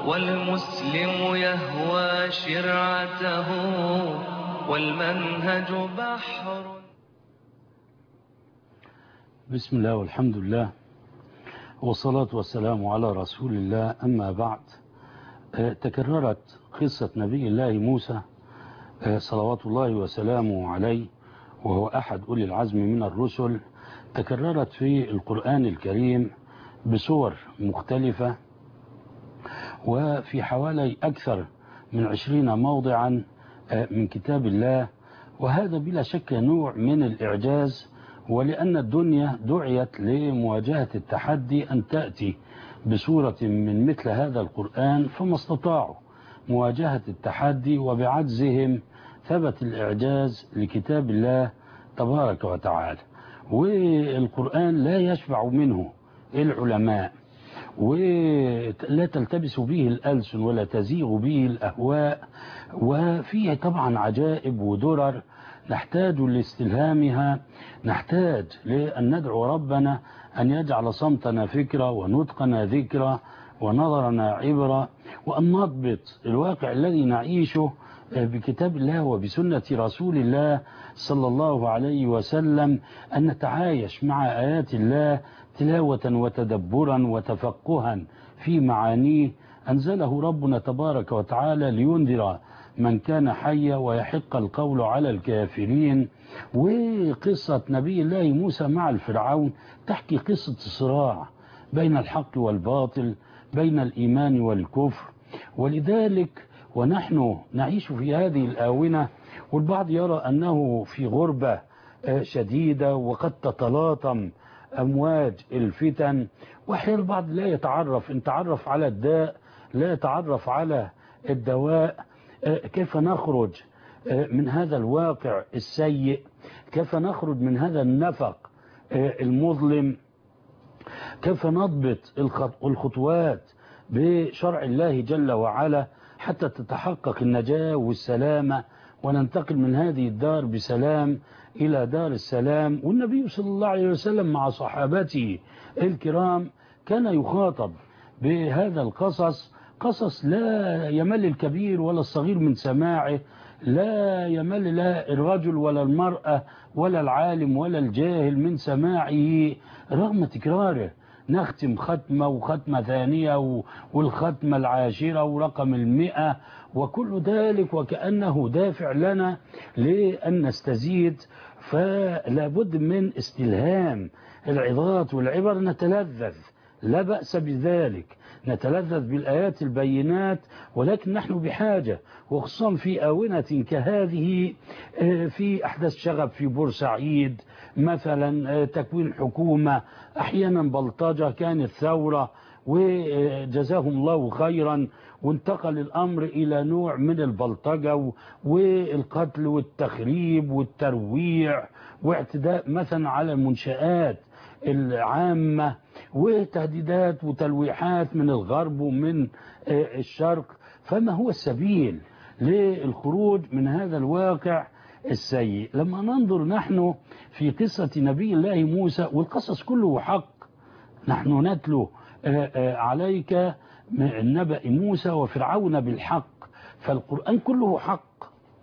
والمسلم يهوى شرعته والمنهج بحر. بسم الله والحمد لله والصلاة والسلام على رسول الله. أما بعد، تكررت قصة نبي الله موسى صلوات الله وسلامه عليه، وهو أحد أولي العزم من الرسل. تكررت في القرآن الكريم بصور مختلفة، وفي حوالي أكثر من 20 موضعا من كتاب الله، وهذا بلا شك نوع من الإعجاز. ولأن الدنيا دعيت لمواجهة التحدي أن تأتي بصورة من مثل هذا القرآن، فما استطاعوا مواجهة التحدي، وبعجزهم ثبت الإعجاز لكتاب الله تبارك وتعالى. والقرآن لا يشبع منه العلماء، ولا تلتبس به الألسن ولا تزيغ به الأهواء، وفيه طبعا عجائب ودرر نحتاج لاستلهامها، نحتاج لأن ندعو ربنا أن يجعل صمتنا فكرة ونطقنا ذكرى ونظرنا عبرة، وأن نضبط الواقع الذي نعيشه بكتاب الله وبسنة رسول الله صلى الله عليه وسلم، أن نتعايش مع آيات الله تلاوة وتدبرا وتفقها في معانيه. أنزله ربنا تبارك وتعالى لينذر من كان حيا ويحق القول على الكافرين. وقصة نبي الله موسى مع الفرعون تحكي قصة صراع بين الحق والباطل، بين الإيمان والكفر. ولذلك ونحن نعيش في هذه الآونة، والبعض يرى أنه في غربة شديدة وقد تتلاطم أمواج الفتن، وأحيانا البعض لا يتعرف، إن تعرف على الداء لا يتعرف على الدواء. كيف نخرج من هذا الواقع السيء؟ كيف نخرج من هذا النفق المظلم؟ كيف نضبط الخطوات بشرع الله جل وعلا حتى تتحقق النجاة والسلامة، وننتقل من هذه الدار بسلام إلى دار السلام. والنبي صلى الله عليه وسلم مع صحابته الكرام كان يخاطب بهذا القصص، قصص لا يمل الكبير ولا الصغير من سماعه، لا يمل لا الرجل ولا المرأة ولا العالم ولا الجاهل من سماعه رغم تكراره. نختم ختمة وختمة ثانية والختمة العاشرة ورقم 100، وكل ذلك وكأنه دافع لنا لأن نستزيد. فلا بد من استلهام العظات والعبر، نتلذذ، لا بأس بذلك، نتلذذ بالآيات البينات، ولكن نحن بحاجة، وخصوصا في آونة كهذه، في أحداث شغب في بورسعيد مثلا، تكوين حكومة، أحيانا بلطجة، كانت ثورة وجزاهم الله خيرا، وانتقل الأمر إلى نوع من البلطجة والقتل والتخريب والترويع واعتداء مثلا على المنشآت العامة، وتهديدات وتلويحات من الغرب ومن الشرق. فما هو السبيل للخروج من هذا الواقع السيء؟ لما ننظر نحن في قصة نبي الله موسى، والقصص كله حق، نحن نتلو عليك من نبأ موسى وفرعون بالحق، فالقرآن كله حق،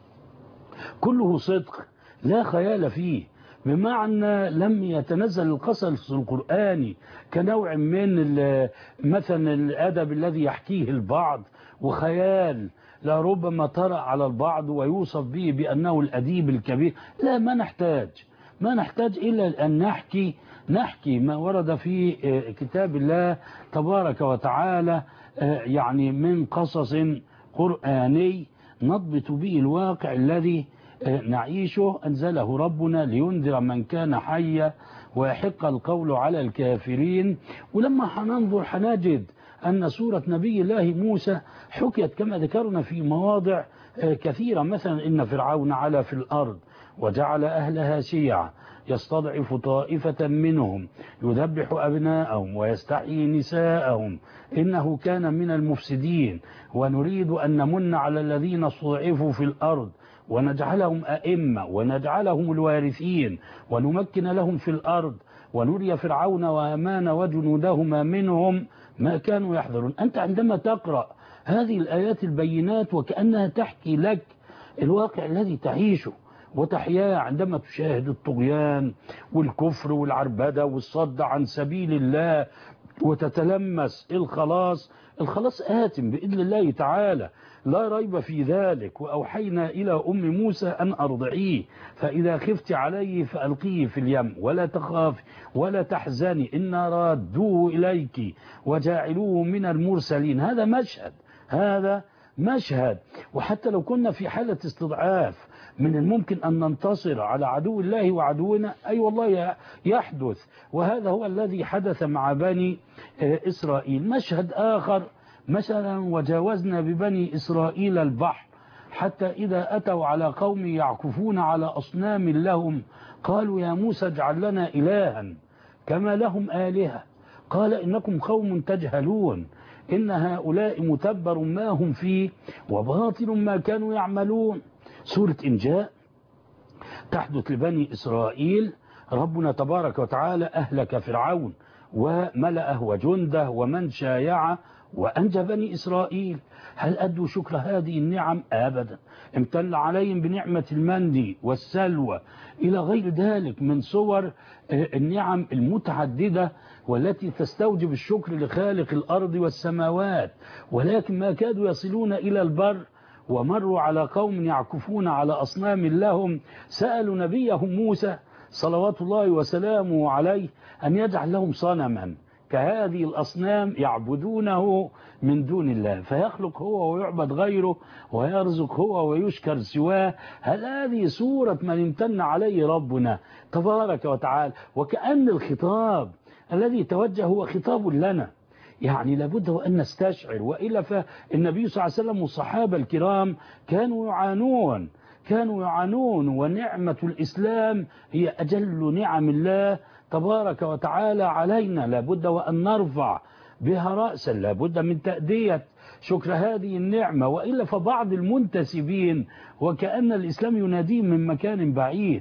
كله صدق، لا خيال فيه، بمعنى لم يتنزل القصص القرآني كنوع من مثلا الأدب الذي يحكيه البعض وخيال لربما طرأ على البعض ويوصف به بأنه الأديب الكبير. لا، ما نحتاج إلا أن نحكي ما ورد في كتاب الله تبارك وتعالى، يعني من قصص قرآني نضبط به الواقع الذي نعيشه. أنزله ربنا لينذر من كان حيا ويحق القول على الكافرين. ولما حننظر حنجد أن سورة نبي الله موسى حكيت كما ذكرنا في مواضع كثيرة. مثلا إن فرعون علا في الأرض وجعل أهلها شيعا يستضعف طائفة منهم يذبح أبناءهم ويستحيي نساءهم إنه كان من المفسدين ونريد أن نمن على الذين استضعفوا في الأرض ونجعلهم أئمة ونجعلهم الوارثين ونمكن لهم في الأرض ونري فرعون وهامان وجنودهما منهم ما كانوا يحذرون. أنت عندما تقرأ هذه الآيات البينات وكأنها تحكي لك الواقع الذي تعيشه وتحياه عندما تشاهد الطغيان والكفر والعربدة والصد عن سبيل الله وتتلمس الخلاص آت بإذن الله تعالى لا ريب في ذلك. وأوحينا إلى أم موسى أن أرضعيه فإذا خفت عليه فألقيه في اليم ولا تخافي ولا تحزني إنا رادوه إليك وجاعلوه من المرسلين. هذا مشهد. وحتى لو كنا في حالة استضعاف من الممكن أن ننتصر على عدو الله وعدونا أي والله يحدث. وهذا هو الذي حدث مع بني إسرائيل. مشهد آخر مثلا وجاوزنا ببني إسرائيل البحر حتى إذا أتوا على قوم يعكفون على أصنام لهم قالوا يا موسى اجعل لنا إلها كما لهم آلهة قال إنكم قوم تجهلون إن هؤلاء متبر ما هم فيه وباطل ما كانوا يعملون. سورة إنجاء تحدث لبني إسرائيل. ربنا تبارك وتعالى أهلك فرعون وملأه وجنده ومن شايعه وأنجى بني إسرائيل. هل أدوا شكر هذه النعم؟ أبدا. امتن عليهم بنعمة المن والسلوى إلى غير ذلك من صور النعم المتعددة والتي تستوجب الشكر لخالق الأرض والسماوات. ولكن ما كادوا يصلون إلى البر ومروا على قوم يعكفون على أصنام لهم سألوا نبيهم موسى صلوات الله وسلامه عليه أن يجعل لهم صنما كهذه الأصنام يعبدونه من دون الله فيخلق هو ويعبد غيره ويرزق هو ويشكر سواه. هل هذه صورة من امتن عليه ربنا تبارك وتعالى؟ وكأن الخطاب الذي توجه هو خطاب لنا. يعني لابد وأن نستشعر وإلا فالنبي صلى الله عليه وسلم والصحابة الكرام كانوا يعانون ونعمة الإسلام هي أجل نعم الله تبارك وتعالى علينا. لابد وأن نرفع بها رأسا. لابد من تأدية شكر هذه النعمة وإلا فبعض المنتسبين وكأن الإسلام يناديهم من مكان بعيد.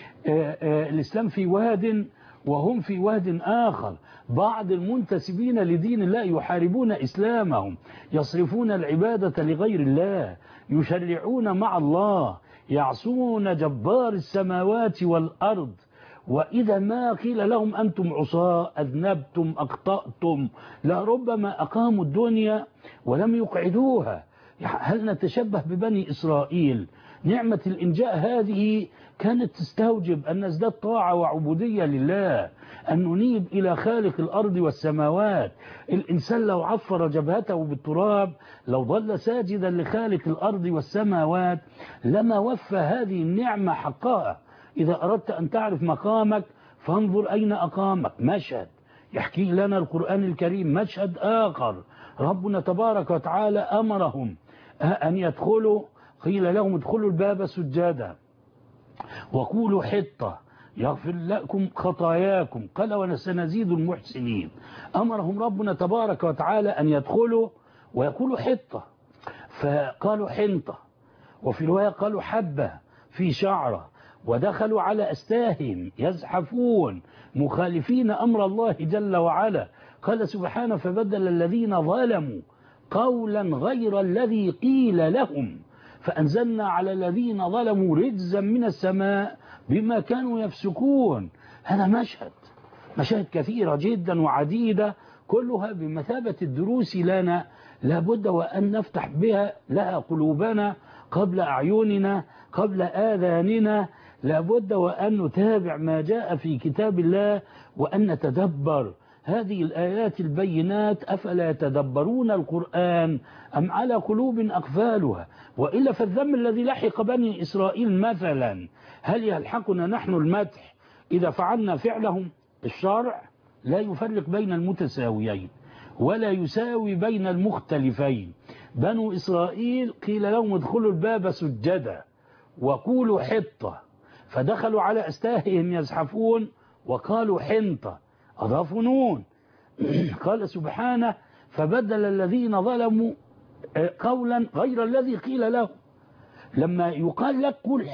الإسلام في واد وهم في واد آخر. بعض المنتسبين لدين الله يحاربون إسلامهم يصرفون العبادة لغير الله يشرعون مع الله يعصون جبار السماوات والأرض. وإذا ما قيل لهم أنتم عصاة أذنبتم أخطأتم لربما أقاموا الدنيا ولم يقعدوها. هل نتشبه ببني إسرائيل؟ نعمة الإنجاء هذه كانت تستوجب أن نزداد طاعة وعبودية لله أن ننيب إلى خالق الأرض والسماوات. الإنسان لو عفر جبهته بالتراب لو ظل ساجدا لخالق الأرض والسماوات لما وفى هذه النعمة حقها. إذا أردت أن تعرف مقامك فانظر أين أقامك. مشهد يحكي لنا القرآن الكريم. مشهد آخر ربنا تبارك وتعالى أمرهم أن يدخلوا قيل لهم ادخلوا الباب سجادا وقولوا حطة يغفر لكم خطاياكم قال وسنزيد المحسنين. أمرهم ربنا تبارك وتعالى أن يدخلوا ويقولوا حطة فقالوا حنطة وفي رواية قالوا حبة في شعرة ودخلوا على أستاهم يزحفون مخالفين أمر الله جل وعلا. قال سبحانه فبدل الذين ظلموا قولا غير الذي قيل لهم فأنزلنا على الذين ظلموا رجزا من السماء بما كانوا يفسقون. هذا مشاهد كثيرة جدا وعديدة كلها بمثابة الدروس لنا لابد وأن نفتح بها لها قلوبنا قبل أعيننا قبل آذاننا. لابد وأن نتابع ما جاء في كتاب الله وأن نتدبر هذه الآيات البينات. أفلا يتدبرون القرآن أم على قلوب أقفالها؟ وإلا فالذم الذي لحق بني إسرائيل مثلا هل يلحقنا نحن المدح إذا فعلنا فعلهم؟ الشرع لا يفرق بين المتساويين ولا يساوي بين المختلفين. بنو إسرائيل قيل لهم ادخلوا الباب سجدا وقولوا حطة فدخلوا على أستاههم يزحفون وقالوا حنطة أضافوا نون. قال سبحانه فبدل الذين ظلموا قولا غير الذي قيل له. لما يقال لك قل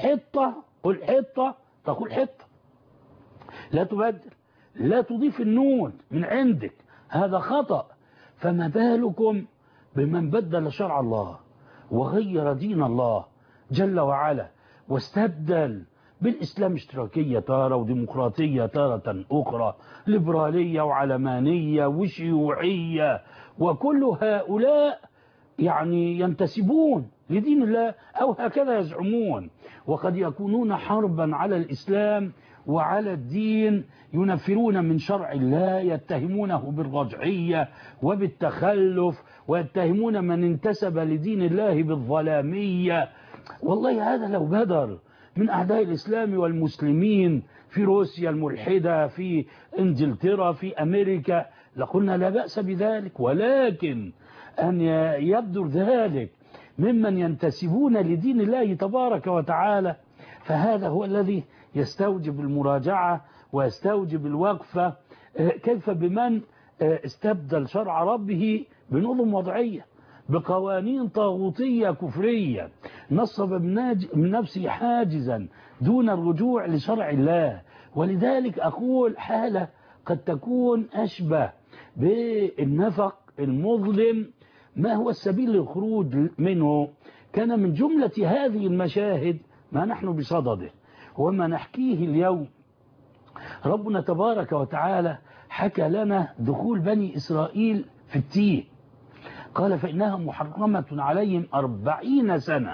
حطة تقول حطة لا تبدل لا تضيف النون من عندك هذا خطأ. فما بالكم بمن بدل شرع الله وغير دين الله جل وعلا واستبدل بالإسلام اشتراكية تارة وديمقراطية تارة أخرى، ليبرالية وعلمانية وشيوعية، وكل هؤلاء يعني ينتسبون لدين الله أو هكذا يزعمون، وقد يكونون حربا على الإسلام وعلى الدين، ينفرون من شرع الله، يتهمونه بالرجعية وبالتخلف، ويتهمون من انتسب لدين الله بالظلامية. والله هذا لو بدر من أعداء الإسلام والمسلمين في روسيا الملحدة، في إنجلترا، في أمريكا، لقلنا لا بأس بذلك، ولكن أن يبدر ذلك ممن ينتسبون لدين الله تبارك وتعالى، فهذا هو الذي يستوجب المراجعة ويستوجب الوقفة. كيف بمن استبدل شرع ربه بنظم وضعية، بقوانين طاغوتية كفرية، نصب من نفسه حاجزا دون الرجوع لشرع الله. ولذلك أقول حالة قد تكون أشبه بالنفق المظلم، ما هو السبيل للخروج منه؟ كان من جملة هذه المشاهد ما نحن بصدده وما نحكيه اليوم. ربنا تبارك وتعالى حكى لنا دخول بني إسرائيل في التيه، قال فإنها محرمة عليهم 40 سنة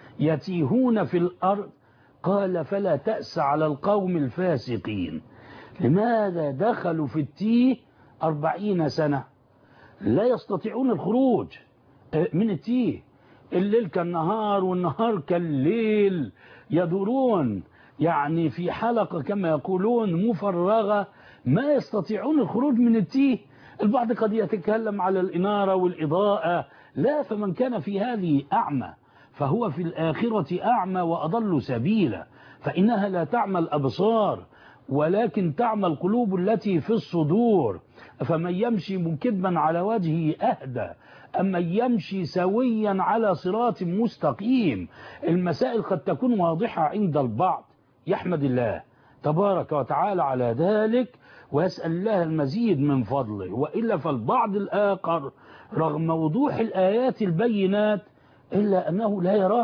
يتيهون في الأرض، قال فلا تأس على القوم الفاسقين. لماذا دخلوا في التيه 40 سنة؟ لا يستطيعون الخروج من التيه، الليل كالنهار والنهار كالليل، يدورون يعني في حلقة كما يقولون مفرغة، ما يستطيعون الخروج من التيه. البعض قد يتكلم على الإنارة والإضاءة، لا، فمن كان في هذه أعمى فهو في الآخرة أعمى وأضل سبيلا، فإنها لا تعمى الأبصار ولكن تعمى القلوب التي في الصدور. فمن يمشي مكبا على وجهه أهدى أما يمشي سويا على صراط مستقيم. المسائل قد تكون واضحة عند البعض، يحمد الله تبارك وتعالى على ذلك ويسأل الله المزيد من فضله، وإلا فالبعض الآخر رغم وضوح الآيات البينات إلا أنه لا يراه،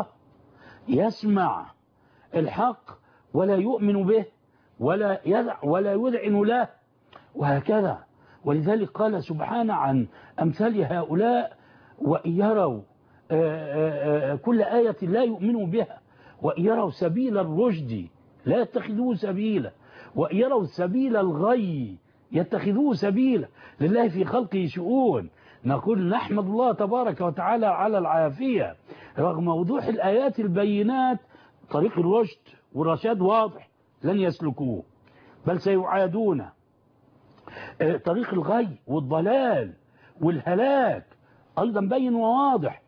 يسمع الحق ولا يؤمن به ولا يذعن له وهكذا. ولذلك قال سبحانه عن أمثال هؤلاء وإن يروا كل آية لا يؤمنوا بها، وإن يروا سبيل الرشد لا يتخذوه سبيلا، وإن يروا سبيل الغي يتخذوه سبيلا. لله في خلقه شؤون. نقول نحمد الله تبارك وتعالى على العافية رغم وضوح الآيات البينات. طريق الرشد والرشاد واضح لن يسلكوه بل سيعادون. طريق الغي والضلال والهلاك أيضا بين وواضح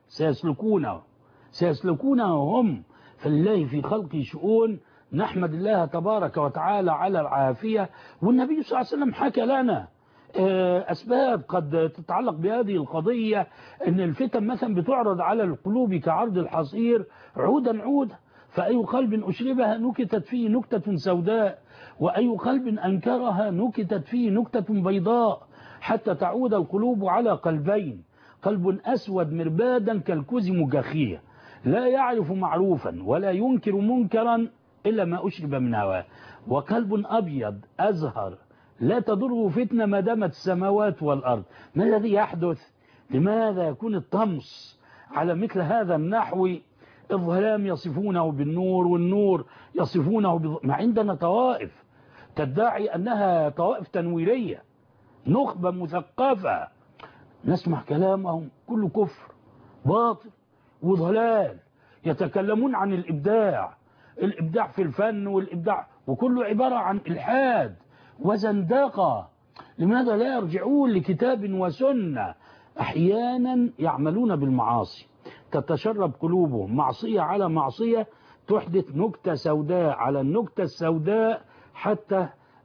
سيسلكونه هم. فلله في خلقه شؤون. نحمد الله تبارك وتعالى على العافية. والنبي صلى الله عليه وسلم حكى لنا أسباب قد تتعلق بهذه القضية، أن الفتن مثلا بتعرض على القلوب كعرض الحصير عودا عودا، فأي قلب أشربها نكتت فيه نكتة سوداء، وأي قلب أنكرها نكتت فيه نكتة بيضاء، حتى تعود القلوب على قلبين: قلب أسود مربادا كالكوز مجاخية لا يعرف معروفا ولا ينكر منكرا إلا ما أشرب من هواه، وقلب أبيض أزهر لا تضره فتنة ما دامت السماوات والأرض. ما الذي يحدث؟ لماذا يكون الطمس على مثل هذا النحو؟ الظلام يصفونه بالنور والنور يصفونه ما عندنا طوائف تدعي أنها طوائف تنويرية، نخبة مثقفة، نسمع كلامهم كله كفر باطل وضلال. يتكلمون عن الإبداع في الفن والإبداع، وكله عبارة عن إلحاد وزندقة. لماذا لا يرجعون لكتاب وسنة؟ أحيانا يعملون بالمعاصي تتشرب قلوبهم، معصية على معصية تحدث نكتة سوداء على النكتة السوداء، حتى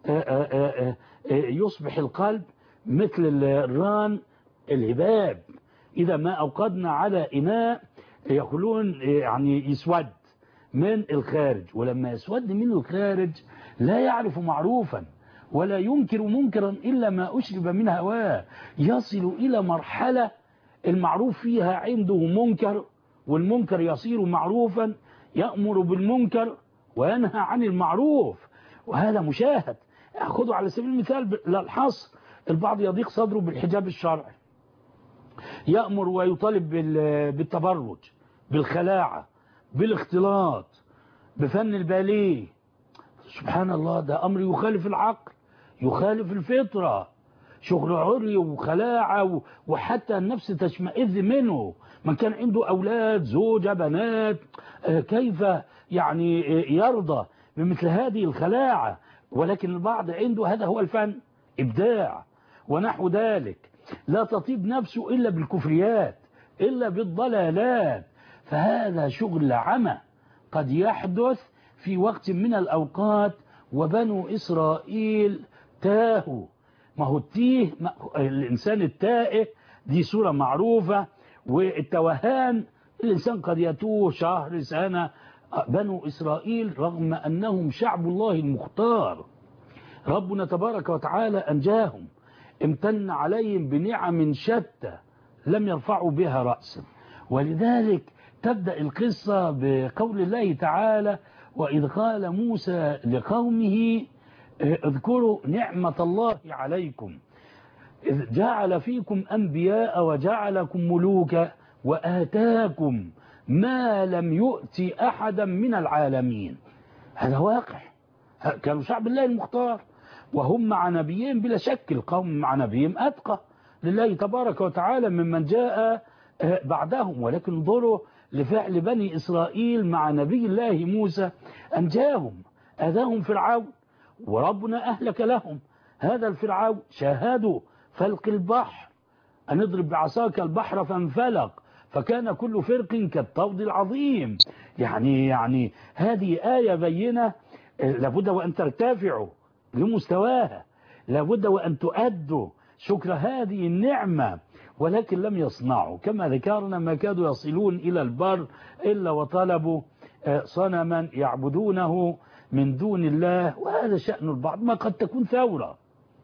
يصبح القلب مثل الران الهباب إذا ما أوقدنا على إناء، يقولون يعني يسود من الخارج، ولما يسود من الخارج لا يعرف معروفا ولا ينكر منكرا إلا ما أشرب من هواه. يصل إلى مرحلة المعروف فيها عنده منكر، والمنكر يصير معروفا، يأمر بالمنكر وينهى عن المعروف، وهذا مشاهد. خذوا على سبيل المثال للحصر، البعض يضيق صدره بالحجاب الشرعي، يأمر ويطالب بالتبرج، بالخلاعة، بالاختلاط، بفن الباليه. سبحان الله، ده أمر يخالف العقل، يخالف الفطرة، شغل عري وخلاعة، وحتى النفس تشمئز منه. من كان عنده أولاد، زوجة، بنات، كيف يعني يرضى بمثل هذه الخلاعة؟ ولكن البعض عنده هذا هو الفن، إبداع ونحو ذلك، لا تطيب نفسه إلا بالكفريات، إلا بالضلالات. فهذا شغل عمى قد يحدث في وقت من الأوقات، وبنو إسرائيل تاهوا. ما هو التيه، الإنسان التائه دي صورة معروفة، والتوهان الإنسان قد يتوه شهر، سنة. بنو إسرائيل رغم أنهم شعب الله المختار، ربنا تبارك وتعالى أنجاهم، امتن عليهم بنعم شتى لم يرفعوا بها رأسا. ولذلك تبدأ القصة بقول الله تعالى: وإذ قال موسى لقومه اذكروا نعمة الله عليكم إذ جعل فيكم أنبياء وجعلكم ملوكا وآتاكم ما لم يؤت أحدا من العالمين. هذا واقع، كانوا شعب الله المختار، وهم مع نبيهم بلا شك، القوم مع نبيهم أتقى لله تبارك وتعالى ممن جاء بعدهم. ولكن انظروا لفعل بني إسرائيل مع نبي الله موسى، أنجاهم، أذاهم فرعون، وربنا أهلك لهم هذا الفرعون. شاهدوا فلق البحر، أن اضرب بعصاك البحر فانفلق فكان كل فرق كالطود العظيم. يعني هذه آية بينة، لابد وأن ترتفعوا لمستواها، لابد وأن تؤدوا شكر هذه النعمة. ولكن لم يصنعوا كما ذكرنا، ما كادوا يصلون إلى البر إلا وطلبوا صنما يعبدونه من دون الله. وهذا شأن البعض، ما قد تكون ثورة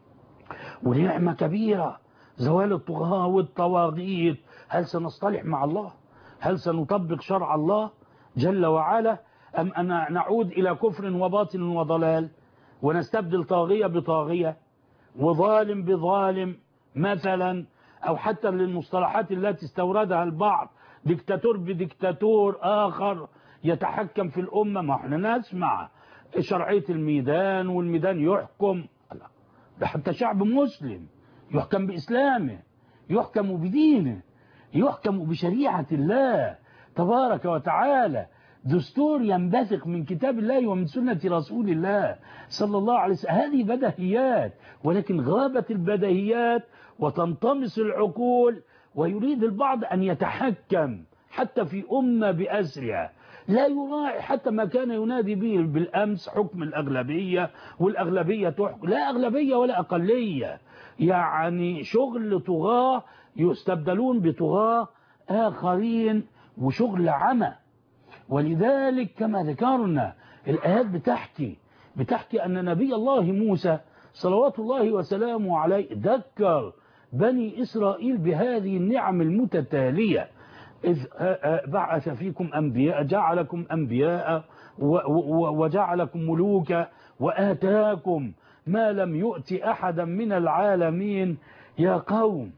ونعمة كبيرة، زوال الطغاة والطواغيت. هل سنصطلح مع الله؟ هل سنطبق شرع الله جل وعلا؟ أم أن نعود إلى كفر وباطل وضلال، ونستبدل طاغية بطاغية وظالم بظالم مثلا؟ أو حتى للمصطلحات التي استوردها البعض، ديكتاتور بديكتاتور آخر يتحكم في الأمة. ما احنا نسمع شرعية الميدان، والميدان يحكم، ده حتى شعب مسلم يحكم بإسلامه، يحكم بدينه، يحكم بشريعة الله تبارك وتعالى، دستور ينبثق من كتاب الله ومن سنة رسول الله صلى الله عليه وسلم. هذه بديهيات، ولكن غابت البديهيات وتنطمس العقول، ويريد البعض أن يتحكم حتى في أمة بأسرها، لا يراعي حتى ما كان ينادي به بالأمس، حكم الأغلبية، والأغلبية تحكم. لا أغلبية ولا أقلية، يعني شغل طغاة يستبدلون بطغاة آخرين، وشغل عمى. ولذلك كما ذكرنا الآيات بتحكي أن نبي الله موسى صلوات الله وسلامه عليه ذكر بني إسرائيل بهذه النعم المتتالية: إذ بعث فيكم أنبياء، جعلكم أنبياء وجعلكم ملوكا وآتاكم ما لم يؤت أحدا من العالمين. يا قوم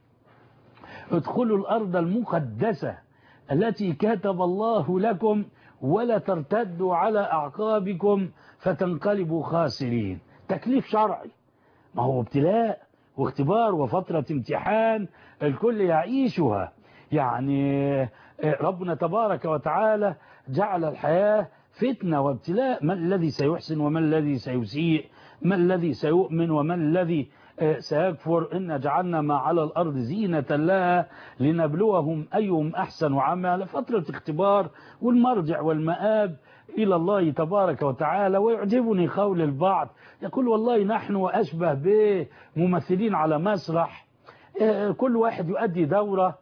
ادخلوا الأرض المقدسة التي كتب الله لكم ولا ترتدوا على أعقابكم فتنقلبوا خاسرين. تكليف شرعي، ما هو ابتلاء واختبار وفترة امتحان الكل يعيشها. يعني ربنا تبارك وتعالى جعل الحياة فتنة وابتلاء، من الذي سيحسن ومن الذي سيسيء، من الذي سيؤمن ومن الذي سيكفر. إن جعلنا ما على الأرض زينة لها لنبلوهم أيهم أحسن عملا. فترة اختبار، والمرجع والمآب إلى الله تبارك وتعالى. ويعجبني قول البعض يقول: والله نحن أشبه بممثلين على مسرح، كل واحد يؤدي دورة،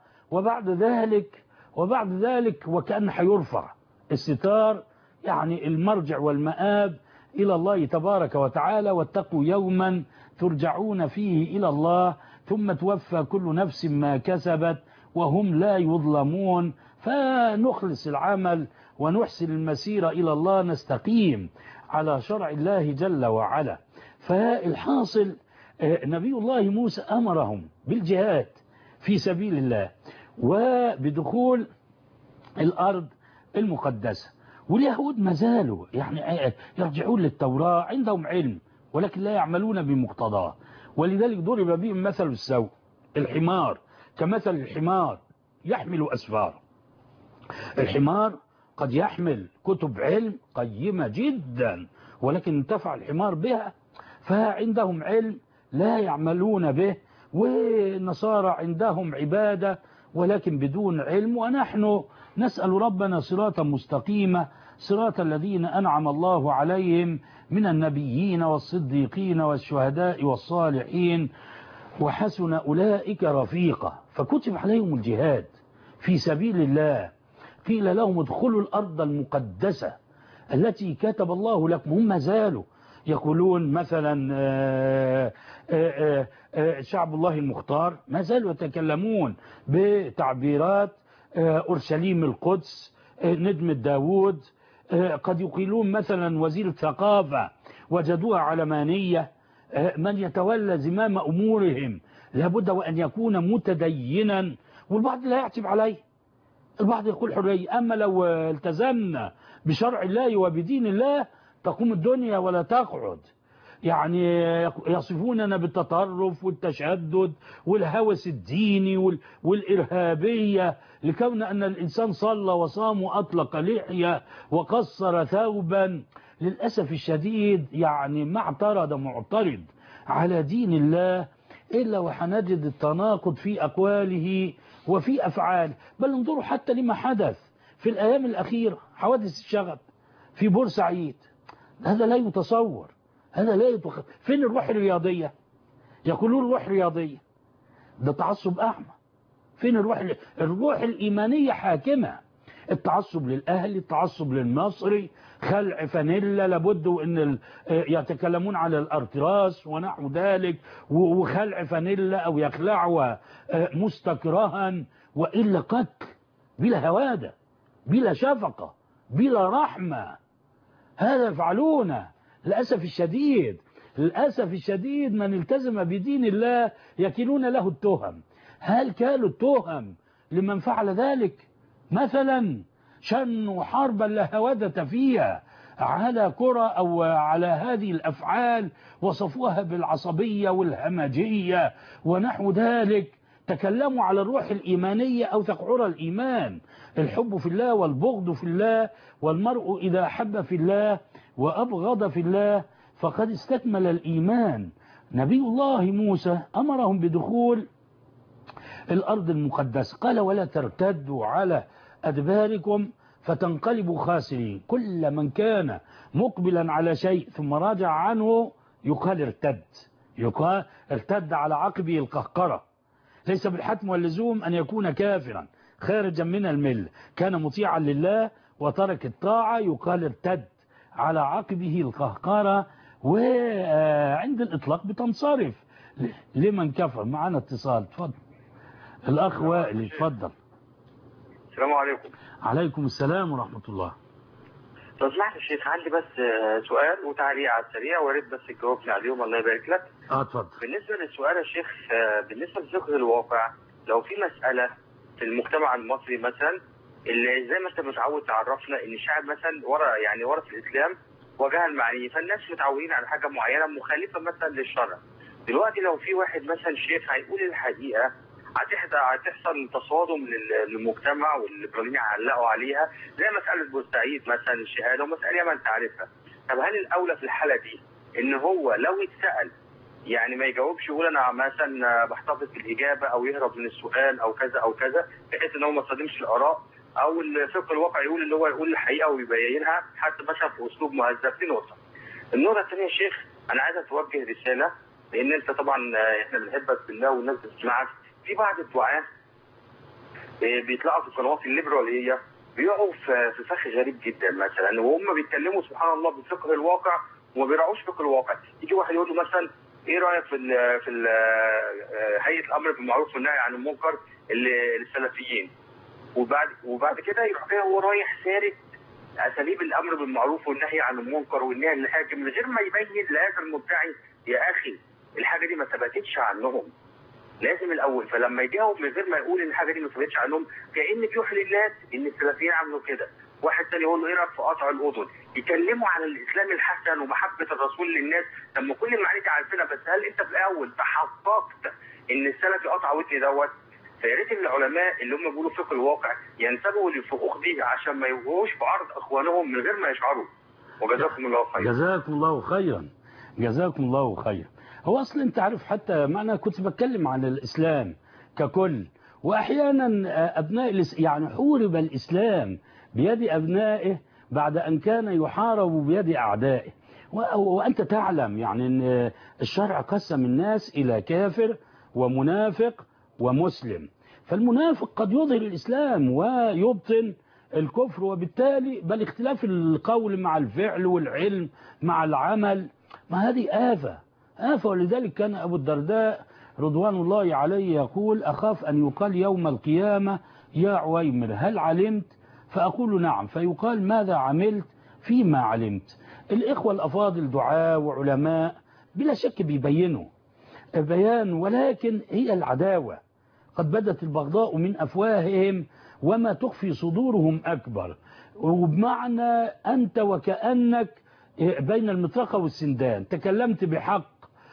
وبعد ذلك وكأن حيرفع الستار. يعني المرجع والمآب إلى الله تبارك وتعالى. واتقوا يوما ترجعون فيه إلى الله ثم توفى كل نفس ما كسبت وهم لا يظلمون، فنخلص العمل ونحسن المسيرة إلى الله، نستقيم على شرع الله جل وعلا. فالحاصل نبي الله موسى أمرهم بالجهاد في سبيل الله وبدخول الأرض المقدسة، واليهود ما زالوا يعني يرجعون للتوراة، عندهم علم ولكن لا يعملون بمقتضاه، ولذلك ضرب بهم مثل السوء، الحمار كمثل الحمار يحمل أسفار. الحمار قد يحمل كتب علم قيمة جدا ولكن انتفع الحمار بها، فعندهم علم لا يعملون به، والنصارى عندهم عبادة ولكن بدون علم، ونحن نسأل ربنا صراطا مستقيمة، صراط الذين أنعم الله عليهم من النبيين والصديقين والشهداء والصالحين وحسن أولئك رفيقا. فكتب عليهم الجهاد في سبيل الله، قيل لهم ادخلوا الأرض المقدسة التي كتب الله لكم. هم ما زالوا يقولون مثلا شعب الله المختار، ما زالوا يتكلمون بتعبيرات أورشليم القدس، ندمة داود، قد يقيلون مثلا وزير الثقافة وجدوها علمانية. من يتولى زمام أمورهم لابد وأن يكون متدينا، والبعض لا يعتب عليه، البعض يقول حرية. أما لو التزمنا بشرع الله وبدين الله تقوم الدنيا ولا تقعد. يعني يصفوننا بالتطرف والتشدد والهوس الديني والإرهابية، لكون أن الإنسان صلى وصام وأطلق لحية وقصر ثوبا. للأسف الشديد يعني ما اعترض معترض على دين الله إلا وحنجد التناقض في أقواله وفي أفعاله. بل انظروا حتى لما حدث في الأيام الأخيرة، حوادث الشغب في بورسعيد، هذا لا يتصور، هذا لا يتخيل. فين الروح الرياضية؟ يقولون الروح الرياضية، ده تعصب أعمى. فين الروح الإيمانية حاكمة؟ التعصب للأهلي، التعصب للمصري، خلع فانيلا لابد ان يتكلمون على الارتراس ونحو ذلك، وخلع فانيلا او يخلعها مستكرها، وإلا قتل بلا هوادة بلا شفقة بلا رحمة. هذا يفعلونه. للأسف الشديد، للأسف الشديد من التزم بدين الله يكلون له التهم. هل كالوا التهم لمن فعل ذلك؟ مثلا شنوا حربا لا هوادة فيها على كرة أو على هذه الأفعال، وصفوها بالعصبية والهمجية ونحو ذلك. تكلموا على الروح الإيمانية أو تقعر الإيمان، الحب في الله والبغض في الله، والمرء إذا أحب في الله وأبغض في الله فقد استكمل الإيمان. نبي الله موسى أمرهم بدخول الأرض المقدسة، قال ولا ترتدوا على أدباركم فتنقلبوا خاسرين. كل من كان مقبلا على شيء ثم راجع عنه يقال ارتد، يقال ارتد على عقبه القهقرة. ليس بالحتم واللزوم أن يكون كافرا خارجا من الملة، كان مطيعا لله وترك الطاعة يقال ارتد على عقبه القهقرة، وعند الإطلاق بتنصرف لمن كفر. معنا اتصال، تفضل الأخ وائل، اتفضل. السلام عليكم. عليكم السلام ورحمة الله. لو سمحت يا شيخ عندي بس سؤال وتعليق على السريع، ويا ريت بس تجاوبني عليهم الله يبارك لك. اتفضل. بالنسبة للسؤال يا شيخ، بالنسبة لفقه الواقع، لو في مسألة في المجتمع المصري مثلا اللي زي ما انت متعود تعرفنا ان الشعب مثلا ورا في الاسلام وجه المعني، فالناس متعودين على حاجة معينة مخالفة مثلا للشرع. دلوقتي لو في واحد مثلا شيخ هيقول الحقيقة هتحصل تصادم للمجتمع، والليبراليين هيعلقوا عليها زي مسألة بورسعيد مثلا الشهادة ومسألة ما انت عارفها. طب هل الأولى في الحالة دي ان هو لو اتسأل يعني ما يجاوبش، يقول انا مثلا بحتفظ بالإجابة او يهرب من السؤال او كذا او كذا، بحيث ان هو ما يصادمش الآراء، او الفقه الواقع يقول اللي هو يقول الحقيقة ويبينها حتى مثلا في اسلوب مهذب؟ دي نقطة. النقطة الثانية يا شيخ، انا عايز اتوجه رسالة، لان انت طبعا احنا بنحبك بالله والناس بتسمعك. في بعض الدعاة بيطلعوا في القنوات الليبرالية بيقعوا في فخ غريب جدا مثلا، وهم بيتكلموا سبحان الله بفقه الواقع وما بيراعوش فقه الواقع. يجي واحد يقول له مثلا ايه رايك في هيئه الامر بالمعروف والنهي عن المنكر السلفيين، وبعد كده يروح جاي هو رايح سارد اساليب الامر بالمعروف والنهي عن المنكر والنهي عن الحاكم من غير ما يبين لهذا المدعي يا اخي الحاجه دي ما ثبتتش عنهم. لازم الاول، فلما يجاوب من غير ما يقول ان الحاجه دي ما ثبتتش عنهم كأن بيوحي للناس ان السلفيين عملوا كده. واحد ثاني يقول له ايه رايك في قطع الاذن؟ يكلموا عن الاسلام الحسن ومحبه الرسول للناس. لما كل المعاني دي عارفينها، بس هل انت في الاول تحققت ان السلفي قطع ودني دوت؟ فيا ريت العلماء اللي هم بيقولوا فقه الواقع ينتبهوا للفقوق دي عشان ما يوقعوش في عرض اخوانهم من غير ما يشعروا. وجزاكم الله خيرا. جزاكم الله خيرا. جزاكم الله خيرا. هو اصلا انت عارف، حتى ما انا كنت بتكلم عن الاسلام ككل، واحيانا ابناء يعني حورب الاسلام بيد ابنائه بعد ان كان يحارب بيد اعدائه. وانت تعلم يعني ان الشرع قسم الناس الى كافر ومنافق ومسلم. فالمنافق قد يظهر الاسلام ويبطن الكفر، وبالتالي بل اختلاف القول مع الفعل والعلم مع العمل، ما هذه آفة. ولذلك كان أبو الدرداء رضوان الله عليه يقول أخاف أن يقال يوم القيامة يا عويمر هل علمت؟ فأقول نعم، فيقال ماذا عملت فيما علمت. الإخوة الأفاضل دعاء وعلماء بلا شك بيبينوا بيان، ولكن هي العداوة قد بدت البغضاء من أفواههم وما تخفي صدورهم أكبر. وبمعنى أنت وكأنك بين المطرقة والسندان، تكلمت بحق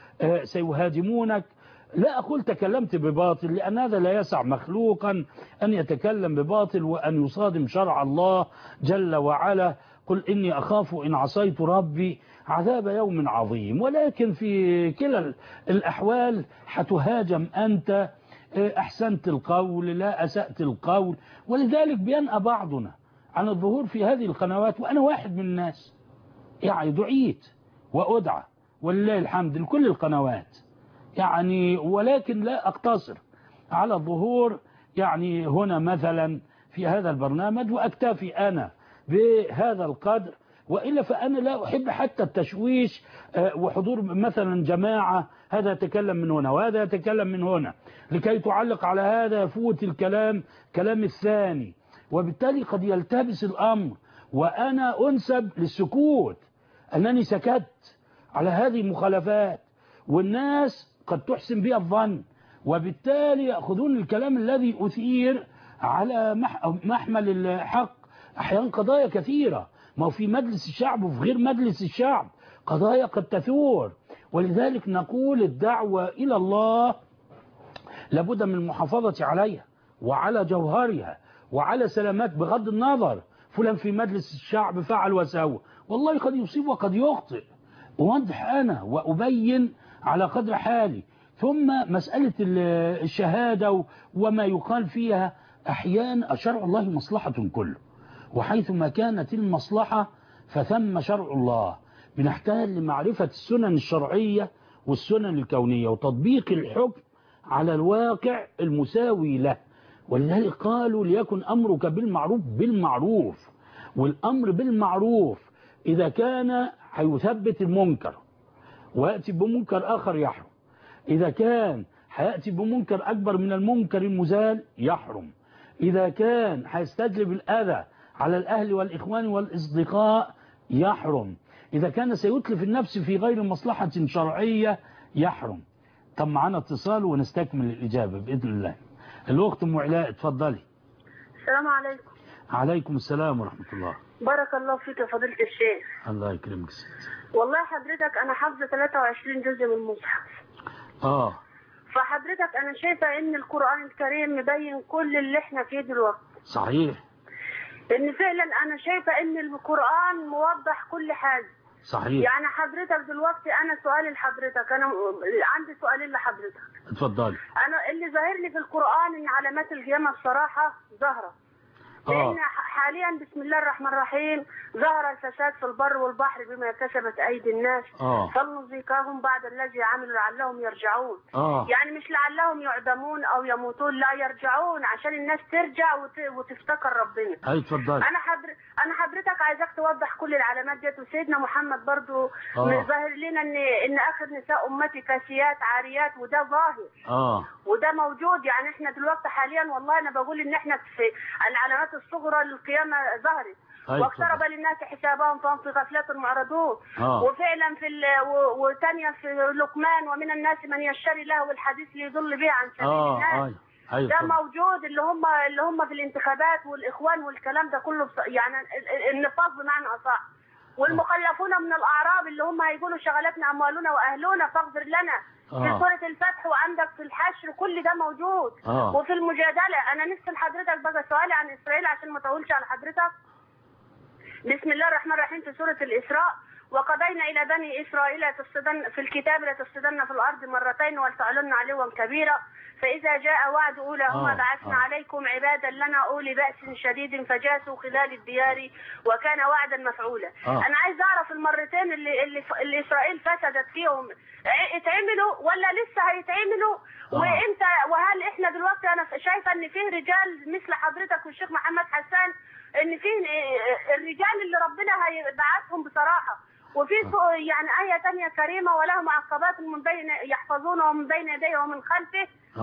سيهاجمونك، لا أقول تكلمت بباطل، لأن هذا لا يسع مخلوقا أن يتكلم بباطل وأن يصادم شرع الله جل وعلا. قل إني أخاف إن عصيت ربي عذاب يوم عظيم. ولكن في كلا الأحوال حتهاجم أنت أحسنت القول لا أسأت القول. ولذلك بينأى بعضنا عن الظهور في هذه القنوات، وأنا واحد من الناس يعني دعيت وأدعى ولله الحمد لكل القنوات يعني، ولكن لا أقتصر على الظهور يعني هنا مثلا في هذا البرنامج وأكتفي أنا بهذا القدر، وإلا فأنا لا أحب حتى التشويش وحضور مثلا جماعة هذا يتكلم من هنا وهذا يتكلم من هنا لكي تعلق على هذا يفوت الكلام الثاني، وبالتالي قد يلتبس الأمر وأنا أنسب للسكوت أنني سكت على هذه المخالفات، والناس قد تحسن بي الظن، وبالتالي يأخذون الكلام الذي أثير على محمل الحق. أحيانا قضايا كثيرة، ما هو في مجلس الشعب وفي غير مجلس الشعب قضايا قد تثور، ولذلك نقول الدعوة إلى الله لابد من المحافظة عليها وعلى جوهرها وعلى سلامات، بغض النظر فلان في مجلس الشعب فعل وسوى، والله قد يصيب وقد يخطئ، ووضح أنا وأبين على قدر حالي. ثم مسألة الشهادة وما يقال فيها، أحيانا شرع الله مصلحة كله، وحيثما كانت المصلحة فثم شرع الله. بنحتاج لمعرفة السنن الشرعية والسنن الكونية وتطبيق الحكم على الواقع المساوي له. ولذلك قالوا ليكن أمرك بالمعروف، والأمر بالمعروف إذا كان هيثبت المنكر ويأتي بمنكر آخر يحرم، إذا كان هيأتي بمنكر أكبر من المنكر المزال يحرم، إذا كان هيستجلب الأذى على الأهل والإخوان والإصدقاء يحرم، إذا كان سيتلف النفس في غير مصلحة شرعية يحرم. طب معنا اتصال ونستكمل الإجابة بإذن الله. الوقت أم علاء اتفضلي. السلام عليكم. عليكم السلام ورحمة الله. بارك الله فيك يا فضيلة الشيخ. الله يكرمك. والله حضرتك أنا حافظة 23 جزء من المصحف. فحضرتك أنا شايفة إن القرآن الكريم مبين كل اللي إحنا فيه دلوقتي. صحيح. إن فعلا أنا شايفة إن القرآن موضح كل حاجة. صحيح. يعني حضرتك دلوقتي أنا سؤالي لحضرتك، أنا عندي سؤالين لحضرتك. اتفضلي. أنا اللي ظاهر لي في القرآن إن علامات القيامة بصراحة ظاهرة. لأن حاليا بسم الله الرحمن الرحيم ظهر الفساد في البر والبحر بما كسبت أيدي الناس، فلنذيقهم بعد الذي عملوا لعلهم يرجعون. يعني مش لعلهم يعدمون أو يموتون، لا يرجعون عشان الناس ترجع وتفتكر ربنا. أي اتفضل. أنا حضرتك عايزاك توضح كل العلامات ديت، وسيدنا محمد برضو ظاهر لنا إن آخر نساء أمتي كاسيات عاريات، وده ظاهر وده موجود. يعني احنا دلوقتي حاليا والله أنا بقول إن احنا في العلامات الصغرى للقيامة ظهرت، واقترب للناس حسابهم فهم في غفلة معرضون. وفعلا وثانية في لقمان ومن الناس من يشتري له الحديث ليضل به عن سبيل الناس. ده موجود اللي هم في الانتخابات والاخوان والكلام ده كله، يعني النفاق بمعنى اصح. والمخلفون من الاعراب اللي هم هيقولوا شغلتنا اموالنا واهلنا فاغفر لنا في سورة الفتح، وعندك في الحشر، كل ده موجود. وفي المجادلة أنا نفسي لحضرتك بقى سؤالي عن إسرائيل عشان ما أطولش على حضرتك. بسم الله الرحمن الرحيم في سورة الإسراء: وقضينا إلى بني إسرائيل في الكتاب لتفسدن في الأرض مرتين ولتعلن علوا كبيرا، فإذا جاء وعد أولاهما بعثنا عليكم عبادا لنا أولي بأس شديد فجاسوا خلال الديار وكان وعدا مفعولا. أنا عايز أعرف المرتين اللي إسرائيل فسدت فيهم اتعملوا ولا لسه هيتعملوا؟ وإمتى؟ وهل إحنا دلوقتي أنا شايفة إن فيه رجال مثل حضرتك والشيخ محمد حسان، إن فيه الرجال اللي ربنا هيبعثهم بصراحة. وفي يعني آية تانية كريمة: وله معقبات من بين يحفظونه من بين يديه ومن خلفه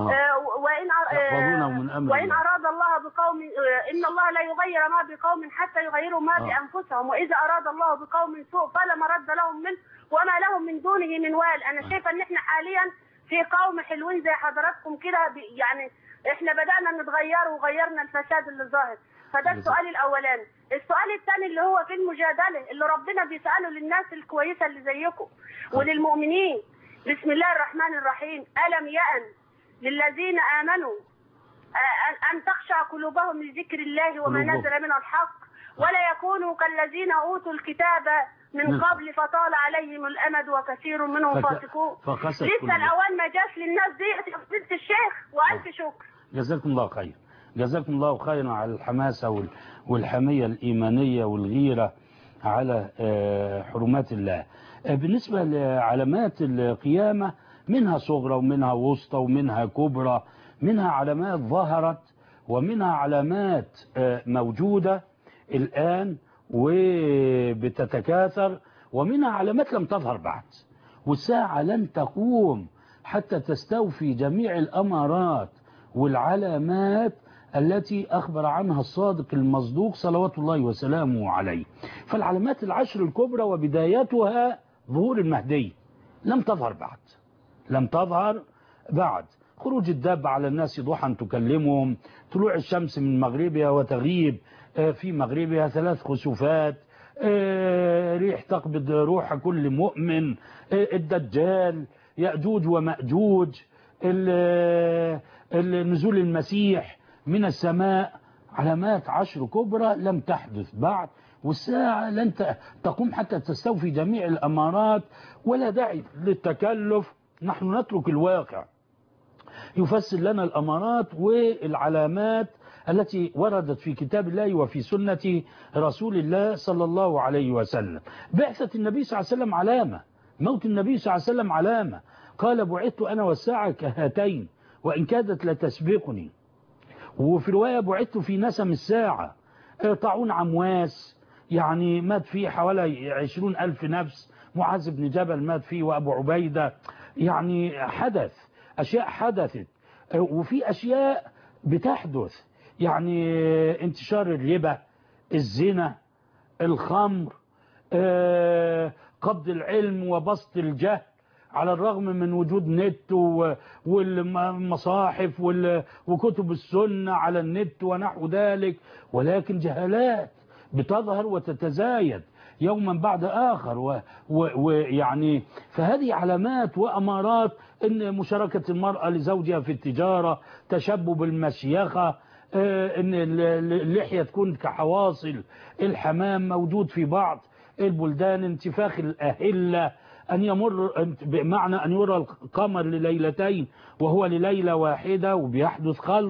وإن أراد الله بقوم إن الله لا يغير ما بقوم حتى يغيروا ما بأنفسهم، وإذا أراد الله بقوم سوء فلا مرد لهم منه وما لهم من دونه من وال. أنا شايفة إن إحنا حاليا في قوم حلوين زي حضراتكم كده، يعني إحنا بدأنا نتغير وغيرنا الفساد اللي ظاهر. فده السؤال الأولاني. السؤال الثاني اللي هو في المجادلة اللي ربنا بيسأله للناس الكويسة اللي زيكم وللمؤمنين: بسم الله الرحمن الرحيم، ألم يأن للذين آمنوا أن تخشع قلوبهم لذكر الله وما نزل من الحق ولا يكونوا كالذين أوتوا الكتاب من قبل فطال عليهم الأمد وكثير منهم فاسقون. لسه الأوان ما جاش للناس دي. فضيلة الشيخ وألف شكر. جزاكم الله خير. جزاكم الله خيرا على الحماسة والحمية الإيمانية والغيرة على حرمات الله. بالنسبة لعلامات القيامة منها صغرى ومنها وسطى ومنها كبرى، منها علامات ظهرت ومنها علامات موجودة الآن وبتتكاثر، ومنها علامات لم تظهر بعد، والساعة لن تقوم حتى تستوفي جميع الأمارات والعلامات التي أخبر عنها الصادق المصدوق صلوات الله وسلامه عليه. فالعلامات العشر الكبرى وبدايتها ظهور المهدي لم تظهر بعد. خروج الدابة على الناس ضحى تكلمهم، طلوع الشمس من مغربها وتغيب في مغربها 3 خسوفات، ريح تقبض روح كل مؤمن، الدجال، يأجوج ومأجوج، نزول المسيح من السماء. علامات 10 كبرى لم تحدث بعد، والساعة لن تقوم حتى تستوفي جميع الأمارات، ولا داعي للتكلف. نحن نترك الواقع يفسر لنا الأمارات والعلامات التي وردت في كتاب الله وفي سنة رسول الله صلى الله عليه وسلم. بعثة النبي صلى الله عليه وسلم علامة، موت النبي صلى الله عليه وسلم علامة. قال: بعثت أنا والساعة كهاتين وإن كادت لتسبقني. وفي رواية: بعثت في نسم الساعة. طاعون عمواس يعني مات فيه حوالي 20,000 نفس، معاذ بن جبل مات فيه وأبو عبيدة. يعني أشياء حدثت، وفي أشياء بتحدث، يعني انتشار الربا، الزنا، الخمر، قبض العلم وبسط الجهل، على الرغم من وجود نت والمصاحف وكتب السنة على النت ونحو ذلك، ولكن جهالات بتظهر وتتزايد يوما بعد آخر. ويعني فهذه علامات وأمارات إن مشاركة المرأة لزوجها في التجارة، تشبب المشيخة، إن اللحية تكون كحواصل الحمام موجود في بعض البلدان، انتفاخ الأهلة، أن يمر بمعنى أن يرى القمر لليلتين وهو لليلة واحدة، وبيحدث خلط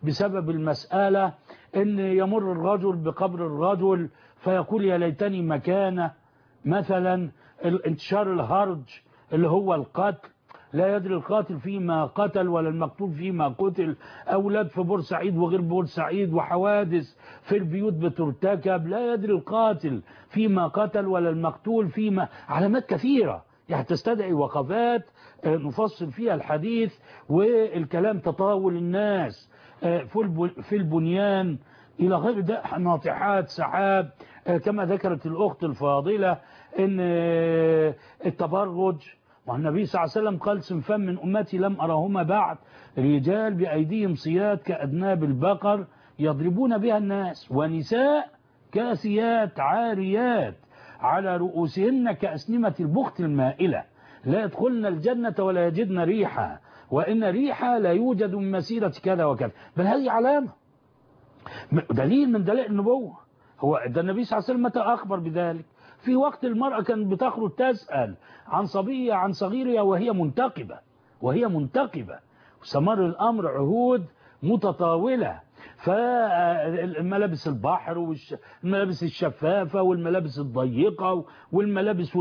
بسبب المسألة ان يمر الرجل بقبر الرجل فيقول يا ليتني مكانه، مثلا انتشار الهرج اللي هو القتل، لا يدري القاتل فيما قتل ولا المقتول فيما قتل، أولاد في بورسعيد وغير بورسعيد وحوادث في البيوت بترتكب، لا يدري القاتل فيما قتل ولا المقتول فيما، علامات كثيرة يعني تستدعي وقفات نفصل فيها الحديث، والكلام تطاول الناس في البنيان إلى غير ده، ناطحات سحاب كما ذكرت الأخت الفاضلة إن التبرج. والنبي صلى الله عليه وسلم قال صنفان من أمتي لم أرهما بعد، رجال بأيديهم صياد كأذناب البقر يضربون بها الناس، ونساء كاسيات عاريات على رؤوسهن كأسنمة البخت المائلة لا يدخلن الجنة ولا يجدن ريحها، وإن ريحها لا يوجد من مسيرة كذا وكذا. بل هذه علامة، دليل من دلائل النبوة. هو ده النبي صلى الله عليه وسلم متى أخبر بذلك؟ في وقت المرأة كانت بتخرج تسأل عن صبية عن صغيرها وهي منتقبة وسمر الأمر عهود متطاولة، فالملابس البحر والملابس الشفافة والملابس الضيقة والملابس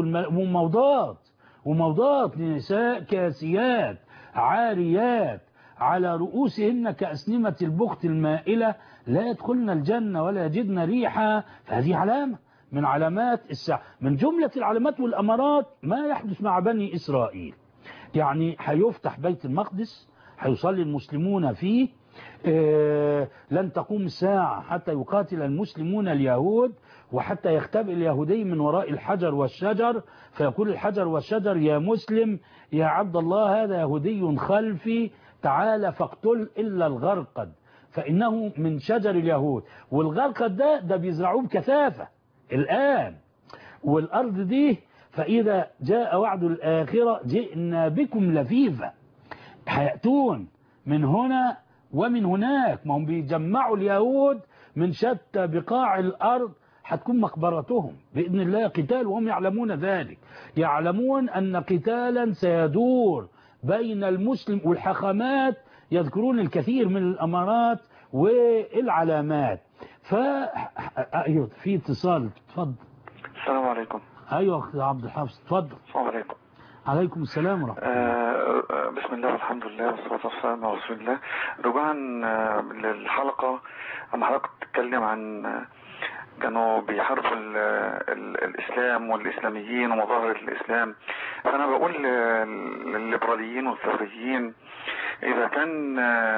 وموضات نساء كاسيات عاريات على رؤوسهن كأسنمة البخت المائلة لا يدخلن الجنة ولا يجدن ريحها. فهذه علامة من علامات الساعة. من جملة العلامات والأمارات ما يحدث مع بني إسرائيل، يعني هيفتح بيت المقدس، هيصلي المسلمون فيه، لن تقوم الساعة حتى يقاتل المسلمون اليهود، وحتى يختبئ اليهودي من وراء الحجر والشجر، فيقول الحجر والشجر يا مسلم يا عبد الله هذا يهودي خلفي تعال فاقتل إلا الغرقد فإنه من شجر اليهود. والغرقد ده بيزرعوه بكثافة الآن، والأرض دي فإذا جاء وعد الآخرة جئنا بكم لفيفا، هيأتون من هنا ومن هناك، ما هم بيجمعوا اليهود من شتى بقاع الأرض، هتكون مقبرتهم بإذن الله قتال، وهم يعلمون ذلك، يعلمون أن قتالا سيدور بين المسلم والحاخامات، يذكرون الكثير من الأمارات والعلامات. أيوة في اتصال، تفضل. السلام عليكم. أيوة أخي عبد الحافظ تفضل. السلام عليكم. عليكم السلام ورحمة الله. بسم الله والحمد لله والصلاة والسلام على رسول الله. رجوعا للحلقة، أما حضرتك تتكلم عن كانوا بيحاربوا الإسلام والإسلاميين ومظاهر الإسلام، فأنا بقول للليبراليين والثوريين إذا كان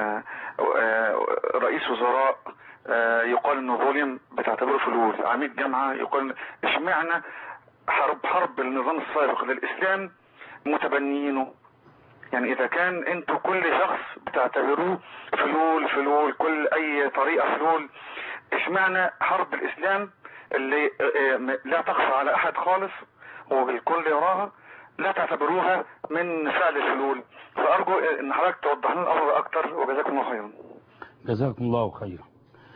رئيس وزراء يقال انه ظلم بتعتبره فلوس، عميد جامعة يقال اشمعنى حرب النظام السابق للإسلام متبنيينه؟ يعني إذا كان انتوا كل شخص بتعتبروه فلول كل أي طريقة فلول، اشمعنى حرب الإسلام اللي لا تخفى على أحد خالص والكل يراها لا تعتبروها من فعل الفلول؟ فأرجو ان حضرتك توضح لنا الأمر أكتر، وجزاكم الله خيرا. جزاكم الله خيرا.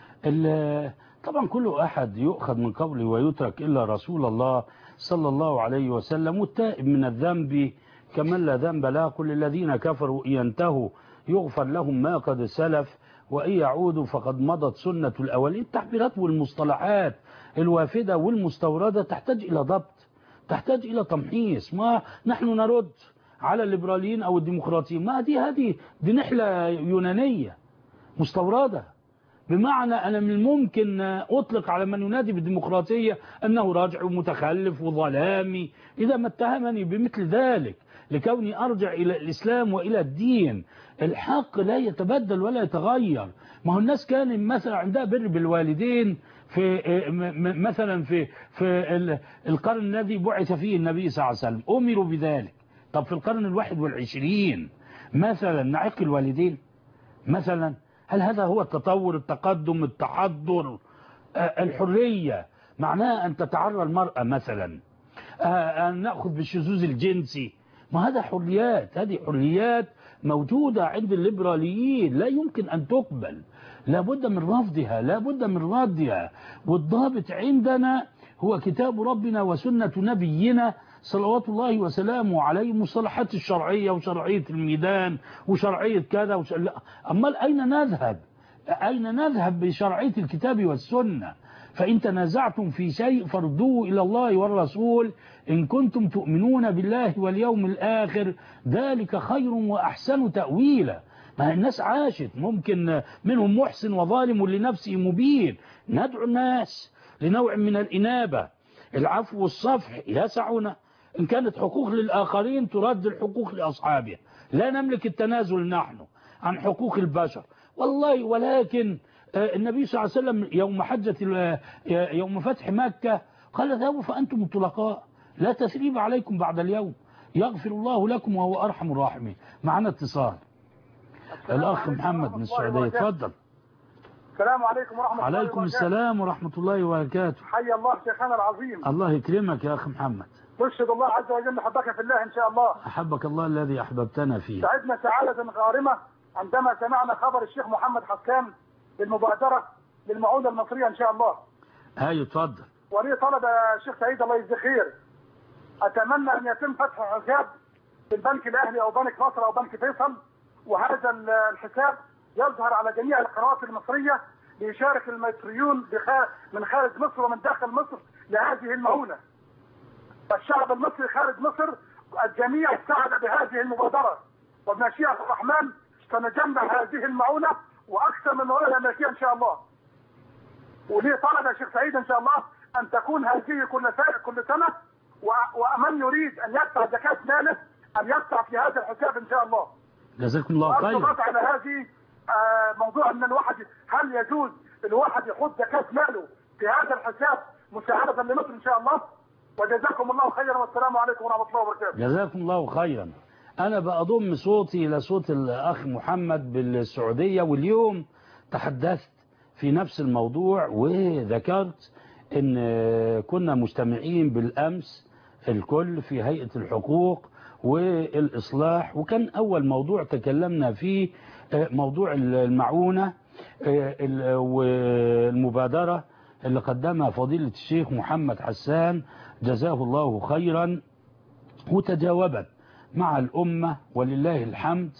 طبعا كل أحد يؤخذ من قوله ويترك إلا رسول الله صلى الله عليه وسلم، والتائب من الذنب كمن لا ذنب له، كل الذين كفروا إن ينتهوا يغفر لهم ما قد سلف وإن يعودوا فقد مضت سنة الأولين. التعبيرات والمصطلحات الوافدة والمستوردة تحتاج إلى ضبط، تحتاج إلى تمحيص. ما نحن نرد على الليبراليين أو الديمقراطيين، ما هذه نحلة يونانية مستوردة، بمعنى أنا من الممكن أطلق على من ينادي بالديمقراطية أنه راجع ومتخلف وظلامي إذا ما اتهمني بمثل ذلك، لكوني أرجع إلى الإسلام وإلى الدين. الحق لا يتبدل ولا يتغير. ما هو الناس كان مثلا عندها بر بالوالدين في مثلا في القرن الذي بعث فيه النبي صلى الله عليه وسلم أمروا بذلك. طب في القرن 21 مثلا نعق الوالدين مثلا؟ هل هذا هو التطور، التقدم، التحضر، الحرية؟ معناها أن تتعرى المرأة مثلا، أن نأخذ بالشذوذ الجنسي. ما هذا حريات، هذه حريات موجودة عند الليبراليين لا يمكن أن تقبل، لابد من رفضها، لابد من ردها. والضابط عندنا هو كتاب ربنا وسنة نبينا صلوات الله وسلامه عليه، مصطلحات الشرعية وشرعية الميدان وشرعية كذا أما أين نذهب؟ أين نذهب بشرعية الكتاب والسنة؟ فإن تنازعتم في شيء فردوه إلى الله والرسول إن كنتم تؤمنون بالله واليوم الآخر ذلك خير وأحسن تأويلا. ما الناس عاشت، ممكن منهم محسن وظالم لنفسه مبين. ندعو الناس لنوع من الإنابة، العفو والصفح يسعنا. إن كانت حقوق للآخرين ترد الحقوق لأصحابها، لا نملك التنازل نحن عن حقوق البشر والله. ولكن النبي صلى الله عليه وسلم يوم فتح مكة قال ذهبوا فأنتم الطلقاء لا تثريب عليكم بعد اليوم يغفر الله لكم وهو أرحم الراحمين. معنا اتصال، الأخ محمد من السعودية، اتفضل. السلام عليكم ورحمة الله وبركاته. عليكم السلام ورحمة الله وبركاته. حي الله شيخنا العظيم. الله يكرمك يا أخ محمد. نشهد الله عز وجل حبك في الله إن شاء الله. أحبك الله الذي أحببتنا فيه. سعدنا سعادة غارمة عندما سمعنا خبر الشيخ محمد حسان بالمبادرة للمعونة المصرية إن شاء الله. هاي اتفضل. ولي طلب يا شيخ سعيد الله يجزيه خير، أتمنى أن يتم فتح حساب في البنك الأهلي أو بنك مصر أو بنك فيصل، وهذا الحساب يظهر على جميع القنوات المصرية ليشارك المصريون من خارج مصر ومن داخل مصر لهذه المعونة. الشعب المصري خارج مصر الجميع سعد بهذه المبادرة، وبمشيئة الرحمن سنجمع هذه المعونة وأكثر من المعونة الأمريكية إن شاء الله. ولي طلب يا شيخ سعيد إن شاء الله أن تكون هذه كل سنة، ومن يريد أن يدفع زكاة ماله أن يدفع في هذا الحساب إن شاء الله. جزاكم الله خير. على هذه موضوع أن الواحد هل يجوز الواحد يحط زكاة ماله في هذا الحساب مساعدة لمصر إن شاء الله. وجزاكم الله خيرا والسلام عليكم ورحمة الله وبركاته. جزاكم الله خيرا. أنا بأضم صوتي إلى صوت الأخ محمد بالسعودية، واليوم تحدثت في نفس الموضوع وذكرت أن كنا مجتمعين بالأمس الكل في هيئة الحقوق والإصلاح، وكان أول موضوع تكلمنا فيه موضوع المعونة والمبادرة اللي قدمها فضيلة الشيخ محمد حسان جزاه الله خيرا، وتجاوبت مع الأمة ولله الحمد،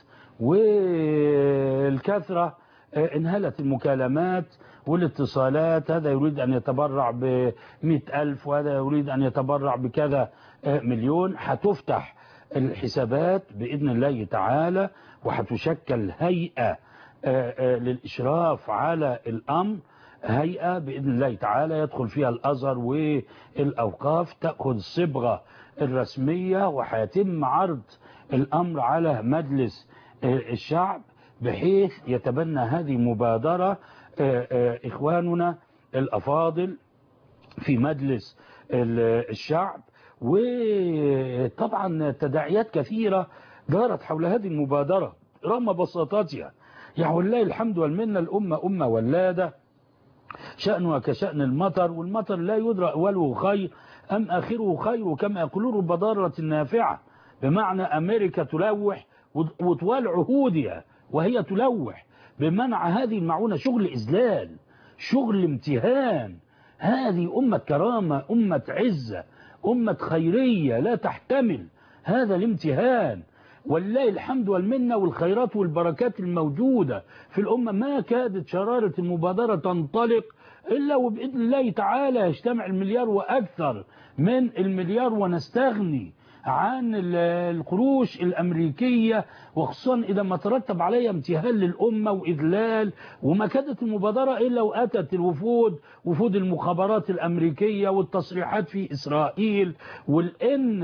والكثرة انهلت المكالمات والاتصالات. هذا يريد أن يتبرع ب100,000 وهذا يريد أن يتبرع بكذا مليون. هتفتح الحسابات بإذن الله تعالى، وهتشكل هيئة للإشراف على الأمر، هيئة بإذن الله تعالى يدخل فيها الأزهر والأوقاف، تأخذ الصبغة الرسمية، وهيتم عرض الأمر على مجلس الشعب بحيث يتبنى هذه المبادرة إخواننا الأفاضل في مجلس الشعب. وطبعا تداعيات كثيرة دارت حول هذه المبادرة رغم بساطتها. يعني والله الحمد والمنة، الأمة أمة ولادة شأنها كشأن المطر، والمطر لا يدرى أوله خير أم آخره خير، كما يقولون رب ضارة نافعة، بمعنى أمريكا تلوح وطوال عهودها وهي تلوح بمنع هذه المعونة. شغل إذلال، شغل امتهان. هذه أمة كرامة، أمة عزة، أمة خيرية لا تحتمل هذا الامتهان. ولله الحمد والمنة والخيرات والبركات الموجودة في الأمة. ما كادت شرارة المبادرة تنطلق إلا وبإذن الله تعالى يجتمع المليار وأكثر من المليار، ونستغني عن القروش الأمريكية، وخصوصا إذا ما ترتب عليها امتهان للأمة وإذلال. وما كادت المبادرة إلا وأتت الوفود، وفود المخابرات الأمريكية والتصريحات في إسرائيل، والإن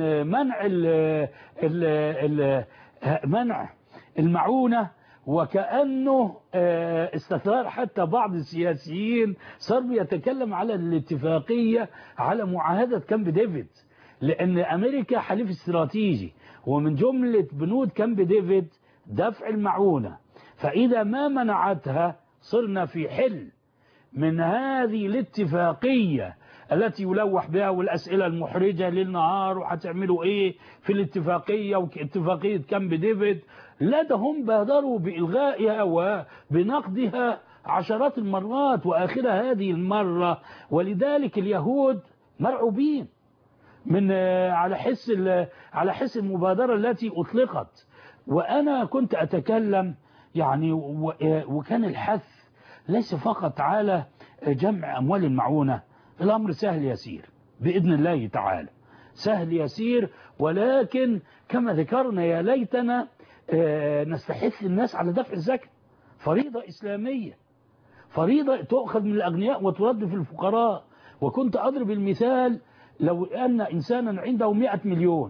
منع المعونة، وكأنه استثار حتى بعض السياسيين صار يتكلم على الاتفاقية على معاهدة كامب ديفيد، لأن أمريكا حليف استراتيجي، ومن جملة بنود كامب ديفيد دفع المعونة. فإذا ما منعتها صرنا في حل من هذه الاتفاقية التي يلوح بها، والأسئلة المحرجة للنهار وهتعملوا إيه في الاتفاقية واتفاقية كامب ديفيد. لا، ده هم بادروا بإلغائها وبنقدها عشرات المرات، وآخرها هذه المرة. ولذلك اليهود مرعوبين من على حس المبادرة التي أطلقت. وأنا كنت أتكلم يعني، وكان الحث ليس فقط على جمع أموال المعونة. الأمر سهل يسير بإذن الله تعالى، سهل يسير، ولكن كما ذكرنا يا ليتنا نستحث الناس على دفع الزكاة. فريضة إسلامية، فريضة تؤخذ من الأغنياء وترد في الفقراء. وكنت أضرب المثال، لو أن إنسانا عنده 100 مليون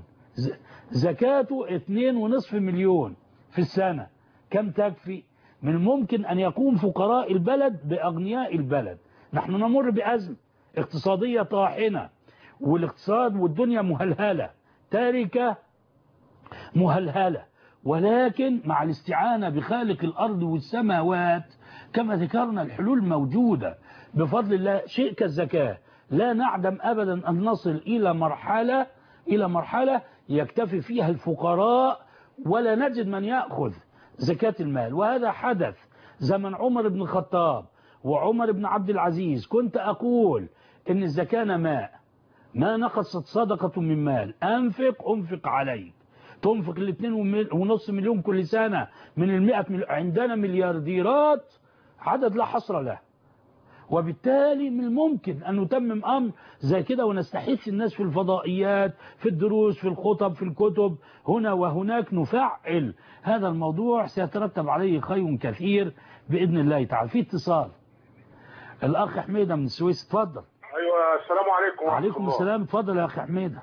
زكاته 2.5 مليون في السنة، كم تكفي؟ من الممكن أن يقوم فقراء البلد بأغنياء البلد. نحن نمر بأزمة اقتصادية طاحنة، والاقتصاد والدنيا مهلهلة، تاركة مهلهلة، ولكن مع الاستعانة بخالق الأرض والسماوات كما ذكرنا الحلول موجودة بفضل الله. شيء كالزكاة لا نعدم أبدا أن نصل إلى مرحلة يكتفي فيها الفقراء ولا نجد من يأخذ زكاة المال. وهذا حدث زمن عمر بن الخطاب وعمر بن عبد العزيز. كنت أقول إن الزكاة ماء، ما نقصت صدقة من مال، أنفق عليك. تنفق 2.5 مليون كل سنة من 100 مليون، عندنا مليارديرات عدد لا حصر له. وبالتالي من الممكن أن نتمم أمر زي كده ونستحث الناس في الفضائيات، في الدروس، في الخطب، في الكتب، هنا وهناك نفعل هذا الموضوع، سيترتب عليه خير كثير بإذن الله تعالى. في اتصال، الأخ حميدة من السويس، اتفضل. أيوة، السلام عليكم. وعليكم السلام، اتفضل يا أخ حميدة.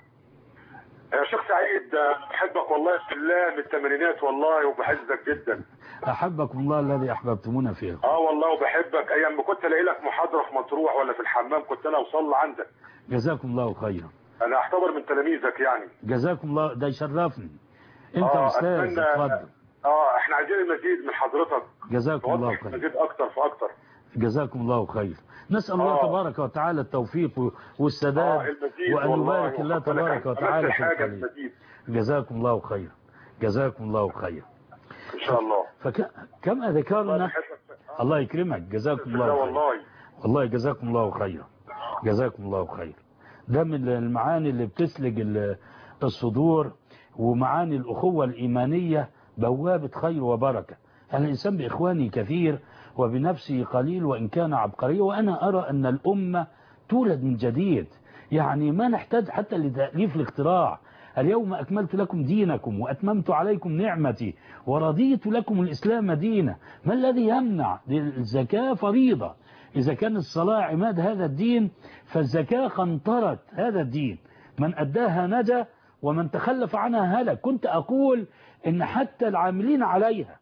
يا شيخ سعيد، بحبك والله في الله من الثمانينات والله، وبحبك جدا. أحبكم الله الذي أحببتمونا فيه. والله وبحبك. أيام ما كنت الاقي لك محاضرة في مطروح ولا في الحمام كنت أنا أوصل عندك. جزاكم الله خيرا. أنا أعتبر من تلاميذك يعني. جزاكم الله، ده يشرفني. أنت أستاذ، اتفضل. احنا عايزين المزيد من حضرتك. جزاكم الله خير. المزيد أكتر فأكتر. جزاكم الله خير. نسأل الله تبارك وتعالى التوفيق والسداد، وأن يبارك الله تبارك وتعالى في الخليل. جزاكم الله خير. جزاكم الله خير إن شاء الله. فكما ذكرنا، الله يكرمك، جزاكم الله خير. والله جزاكم الله خير. جزاكم الله خير. ده من المعاني اللي بتسلج الصدور، ومعاني الأخوة الإيمانية بوابة خير وبركة. الإنسان بإخواني كثير وبنفسه قليل وإن كان عبقري. وأنا أرى أن الأمة تولد من جديد، يعني ما نحتاج حتى لتأليف الاختراع. اليوم أكملت لكم دينكم وأتممت عليكم نعمتي ورضيت لكم الإسلام دينا. ما الذي يمنع؟ الزكاة فريضة. إذا كان الصلاة عماد هذا الدين، فالزكاة قنطرة هذا الدين، من أداها نجا ومن تخلف عنها هلك. كنت أقول إن حتى العاملين عليها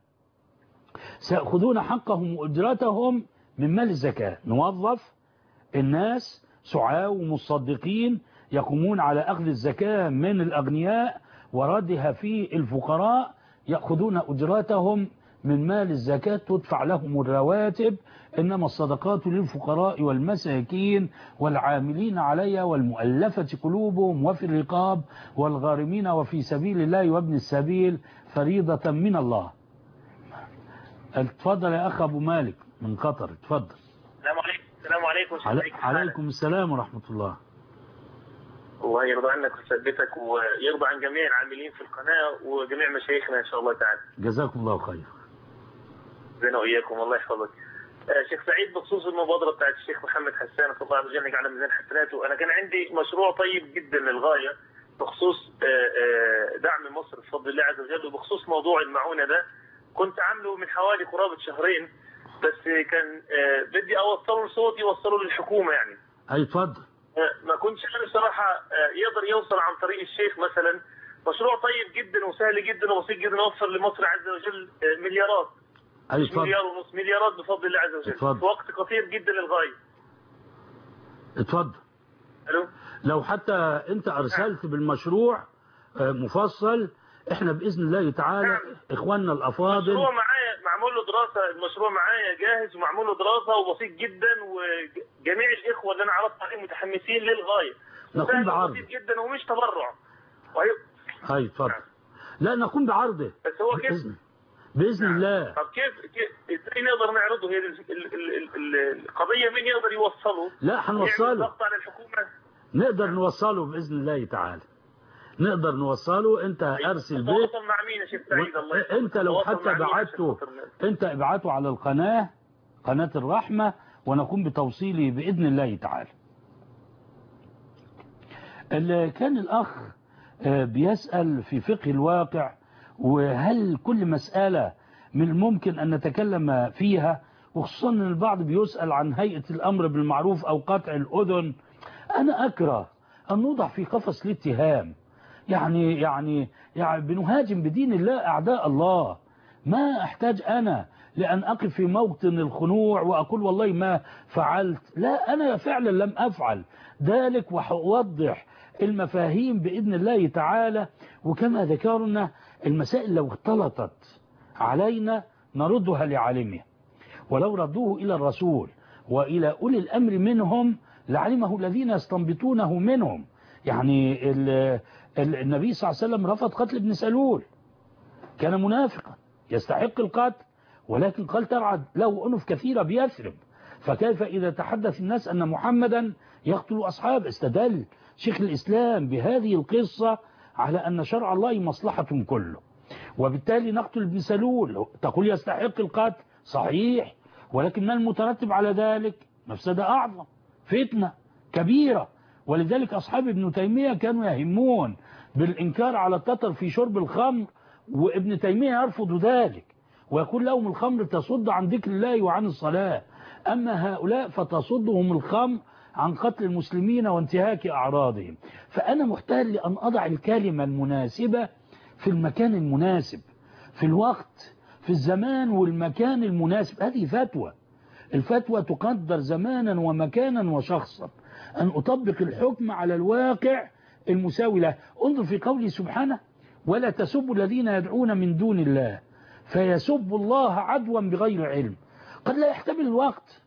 سيأخذون حقهم وأجرتهم من مال الزكاة. نوظف الناس سعاة ومصدقين يقومون على أخذ الزكاة من الأغنياء وردها في الفقراء، يأخذون أجرتهم من مال الزكاة، تدفع لهم الرواتب. إنما الصدقات للفقراء والمساكين والعاملين عليها والمؤلفة قلوبهم وفي الرقاب والغارمين وفي سبيل الله وابن السبيل فريضة من الله. اتفضل يا أخ أبو مالك من قطر، اتفضل. السلام عليكم. عليكم السلام ورحمة الله. الله يرضى عنك ويثبتك ويرضى عن جميع العاملين في القناة وجميع مشايخنا إن شاء الله تعالى. جزاكم الله خير. بينا وإياكم، الله يحفظك. شيخ سعيد، بخصوص المبادرة بتاعت الشيخ محمد حسان الله عز وجل يجعل ميزان حسناته، أنا كان عندي مشروع طيب جدا للغاية بخصوص دعم مصر بفضل الله عز وجل، وبخصوص موضوع المعونة ده كنت عامله من حوالي قرابة شهرين، بس كان بدي أوصله لصوتي وصله للحكومة يعني. أي اتفضل. ما كنتش أنا بصراحة يقدر يوصل عن طريق الشيخ مثلا. مشروع طيب جدا وسهل جدا وبسيط جدا، يوفر لمصر عز وجل مليارات، مش مليار ونص، مليارات بفضل الله عز وجل في وقت قصير جدا للغاية. اتفضل. الو، لو حتى انت ارسلت بالمشروع مفصل، احنا باذن الله تعالى اخواننا الافاضل. المشروع معايا معمول له دراسه، المشروع معايا جاهز ومعمول له دراسه وبسيط جدا، وجميع الاخوه اللي انا عرضت عليهم متحمسين للغايه. نقوم بعرضه بسيط جدا ومش تبرع. هاي اتفضل. لا نقوم بعرضه بس هو كيف باذن الله. طب كيف ازاي نقدر نعرضه؟ هي القضيه مين يقدر يوصله؟ لا هنوصله، ضغط على الحكومه نقدر نوصله باذن الله تعالى، نقدر نوصله. انت ارسل بيه. تواصل مع مين يا شيخ سعيد؟ الله انت لو حتى بعته، انت ابعته على قناة الرحمة ونقوم بتوصيله بإذن الله تعالى. كان الأخ بيسأل في فقه الواقع، وهل كل مسألة من الممكن أن نتكلم فيها، وخصوصا أن البعض بيسأل عن هيئة الأمر بالمعروف أو قطع الأذن. أنا أكره أن نوضع في قفص الاتهام، يعني بنهاجم بدين الله أعداء الله. ما أحتاج أنا لأن أقف في موطن الخنوع وأقول والله ما فعلت، لا، أنا فعلا لم أفعل ذلك، وأوضح المفاهيم بإذن الله تعالى. وكما ذكرنا المسائل لو اختلطت علينا نردها لعالمه، ولو ردوه إلى الرسول وإلى أولي الأمر منهم لعلمه الذين يستنبطونه منهم. يعني النبي صلى الله عليه وسلم رفض قتل ابن سلول، كان منافقا يستحق القتل، ولكن قال ترعد له أنف كثيرة بيثرب، فكيف إذا تحدث الناس أن محمدا يقتل أصحابه؟ استدل شيخ الإسلام بهذه القصة على أن شرع الله مصلحة كله، وبالتالي نقتل ابن سلول. تقول يستحق القتل، صحيح، ولكن ما المترتب على ذلك؟ مفسدة أعظم، فتنة كبيرة. ولذلك أصحاب ابن تيمية كانوا يهمون بالإنكار على التتر في شرب الخمر، وابن تيمية يرفض ذلك ويقول لهم الخمر تصد عن ذكر الله وعن الصلاة، أما هؤلاء فتصدهم الخمر عن قتل المسلمين وانتهاك أعراضهم. فأنا محتاج لأن أضع الكلمة المناسبة في المكان المناسب، في الوقت، في الزمان والمكان المناسب. هذه فتوى، الفتوى تقدر زمانا ومكانا وشخصا، أن أطبق الحكم على الواقع المساوي له. انظر في قوله سبحانه: ولا تسبوا الذين يدعون من دون الله فيسبوا الله عدوا بغير علم. قد لا يحتمل الوقت،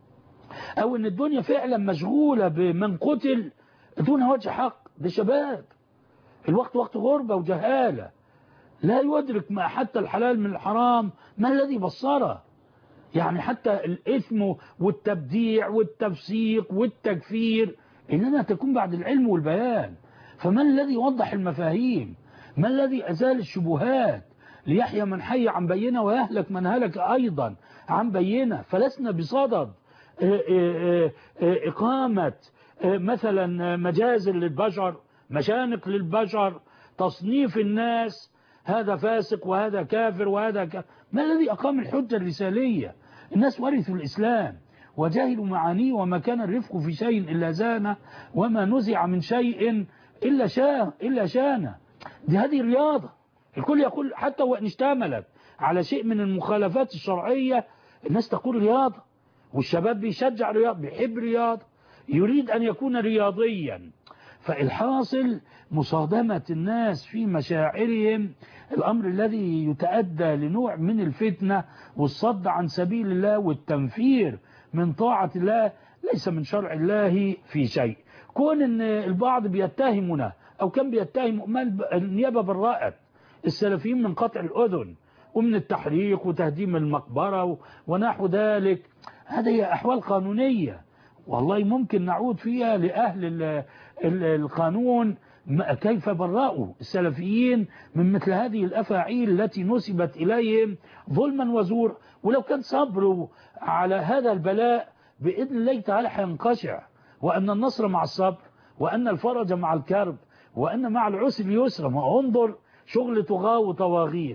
أو أن الدنيا فعلا مشغولة بمن قتل دون وجه حق، ده شباب، الوقت وقت غربة وجهالة، لا يدرك ما حتى الحلال من الحرام، ما الذي بصره؟ يعني حتى الإثم والتبديع والتفسيق والتكفير إنما تكون بعد العلم والبيان. فما الذي وضح المفاهيم؟ ما الذي أزال الشبهات ليحيى من حي عن بينة ويهلك من هلك أيضا عن بينة؟ فلسنا بصدد إقامة مثلا مجازر للبشر، مشانق للبشر، تصنيف الناس، هذا فاسق وهذا كافر وهذا كافر. ما الذي أقام الحجة الرسالية؟ الناس ورثوا الإسلام وجاهلوا معانيه، وما كان الرفق في شيء إلا زانه، وما نزع من شيء إلا شانه. دي هذه الرياضة، الكل يقول حتى وإن اشتملت على شيء من المخالفات الشرعية الناس تقول رياضة، والشباب بيشجع رياضة، بيحب رياضة، يريد أن يكون رياضيا. فالحاصل مصادمة الناس في مشاعرهم، الأمر الذي يتأدى لنوع من الفتنة والصد عن سبيل الله والتنفير من طاعة الله، ليس من شرع الله في شيء. كون أن البعض بيتهمنا أو كان بيتهم النيابة بالرأت السلفيين من قطع الأذن ومن التحريق وتهديم المقبرة ونحو ذلك، هذه أحوال قانونية والله ممكن نعود فيها لأهل القانون كيف برأوا السلفيين من مثل هذه الأفاعيل التي نسبت إليهم ظلما وزورا. ولو كان صبروا على هذا البلاء بإذن الله تعالى هينقشع، وأن النصر مع الصبر، وأن الفرج مع الكرب، وأن مع العسر يسرا. ما انظر شغل طغاة وطواغيت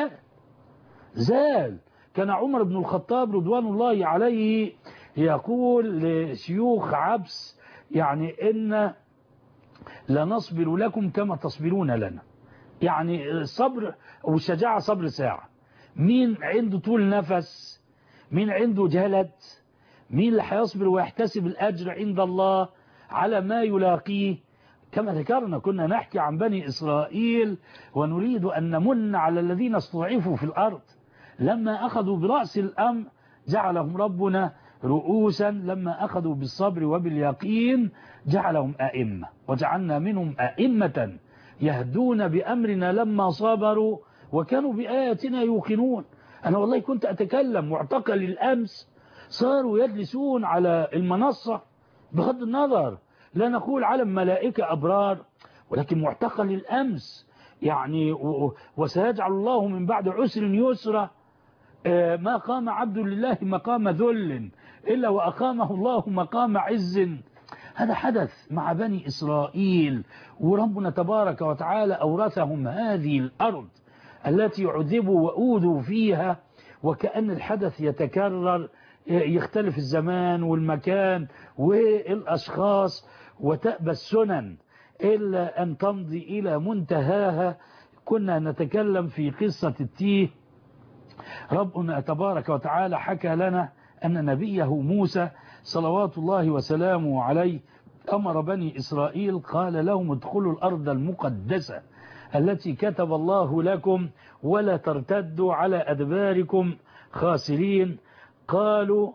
زال. كان عمر بن الخطاب رضوان الله عليه يقول لشيوخ عبس يعني إن لا نصبر لكم كما تصبرون لنا. يعني الصبر والشجاعة صبر ساعة. مين عنده طول نفس؟ مين عنده جلد؟ مين اللي هيصبر ويحتسب الأجر عند الله على ما يلاقيه؟ كما ذكرنا كنا نحكي عن بني إسرائيل ونريد أن نمن على الذين استضعفوا في الأرض، لما أخذوا برأس الأمر جعلهم ربنا رؤوسا، لما أخذوا بالصبر وباليقين جعلهم أئمة، وجعلنا منهم أئمة يهدون بأمرنا لما صبروا وكانوا بآياتنا يوقنون. أنا والله كنت أتكلم معتقل الأمس صاروا يجلسون على المنصة، بغض النظر لا نقول علم ملائكة أبرار، ولكن معتقل الأمس يعني وسيجعل الله من بعد عسر يسرا. ما قام عبد لله مقام ذل إلا وأقامه الله مقام عز. هذا حدث مع بني إسرائيل، وربنا تبارك وتعالى أورثهم هذه الأرض التي عذبوا وأوذوا فيها، وكأن الحدث يتكرر، يختلف الزمان والمكان والأشخاص، وتأبى السنن إلا أن تمضي إلى منتهاها. كنا نتكلم في قصة التيه. ربنا تبارك وتعالى حكى لنا أن نبيه موسى صلوات الله وسلامه عليه أمر بني إسرائيل، قال لهم ادخلوا الأرض المقدسة التي كتب الله لكم ولا ترتدوا على أدباركم خاسرين. قالوا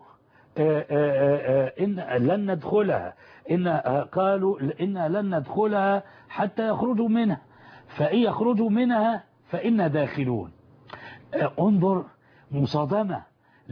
إن لن ندخلها، قالوا إن لن ندخلها حتى يخرجوا منها، فإن يخرجوا منها فإنا داخلون. انظر مصادمة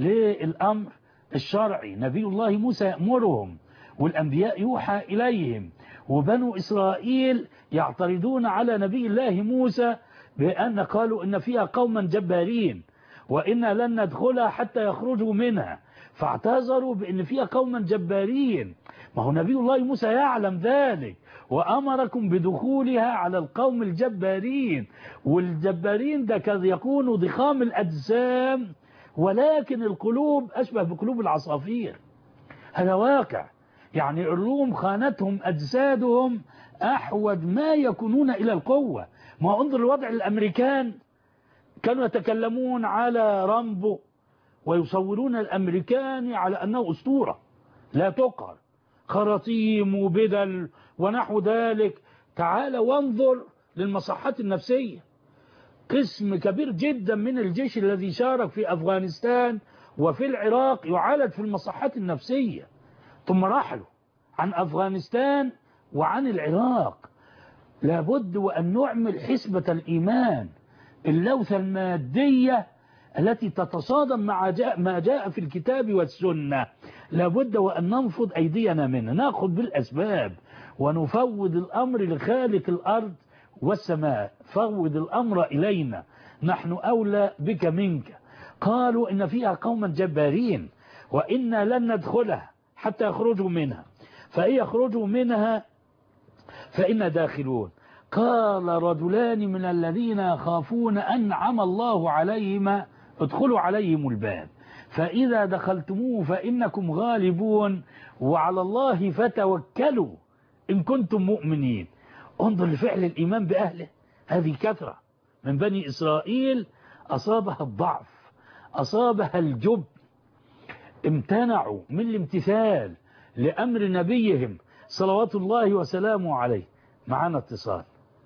للأمر الشرعي، نبي الله موسى يأمرهم والأنبياء يوحى إليهم، وبنو إسرائيل يعترضون على نبي الله موسى بأن قالوا إن فيها قوما جبارين وإنا لن ندخلها حتى يخرجوا منها، فاعتذروا بأن فيها قوما جبارين. ما هو نبي الله موسى يعلم ذلك وأمركم بدخولها على القوم الجبارين، والجبارين ده قد يكون ضخام الأجسام ولكن القلوب أشبه بقلوب العصافير. هذا واقع، يعني الروم خانتهم أجسادهم أحوج ما يكونون إلى القوة. ما انظر الوضع، الأمريكان كانوا يتكلمون على رامبو ويصورون الأمريكاني على أنه أسطورة لا تقهر، خراطيم وبدل ونحو ذلك. تعال وانظر للمصحات النفسية، قسم كبير جدا من الجيش الذي شارك في أفغانستان وفي العراق يعالج في المصحات النفسية، ثم رحلوا عن أفغانستان وعن العراق. لابد وأن نعمل حسبة الإيمان، اللوثة المادية التي تتصادم مع ما جاء في الكتاب والسنة، لابد وأن ننفض أيدينا منها، نأخذ بالأسباب ونفوض الأمر لخالق الأرض والسماء. فوض الأمر إلينا، نحن أولى بك منك. قالوا إن فيها قوما جبارين وإنا لن ندخلها حتى يخرجوا منها، فإن يخرجوا منها فإنا داخلون. قال رجلان من الذين يخافون أنعم الله عليهم ادخلوا عليهم الباب فإذا دخلتموه فإنكم غالبون وعلى الله فتوكلوا إن كنتم مؤمنين. انظر لفعل الإيمان بأهله. هذه كثرة من بني إسرائيل أصابها الضعف، أصابها الجبن، امتنعوا من الامتثال لأمر نبيهم صلوات الله وسلامه عليه. معنا اتصال،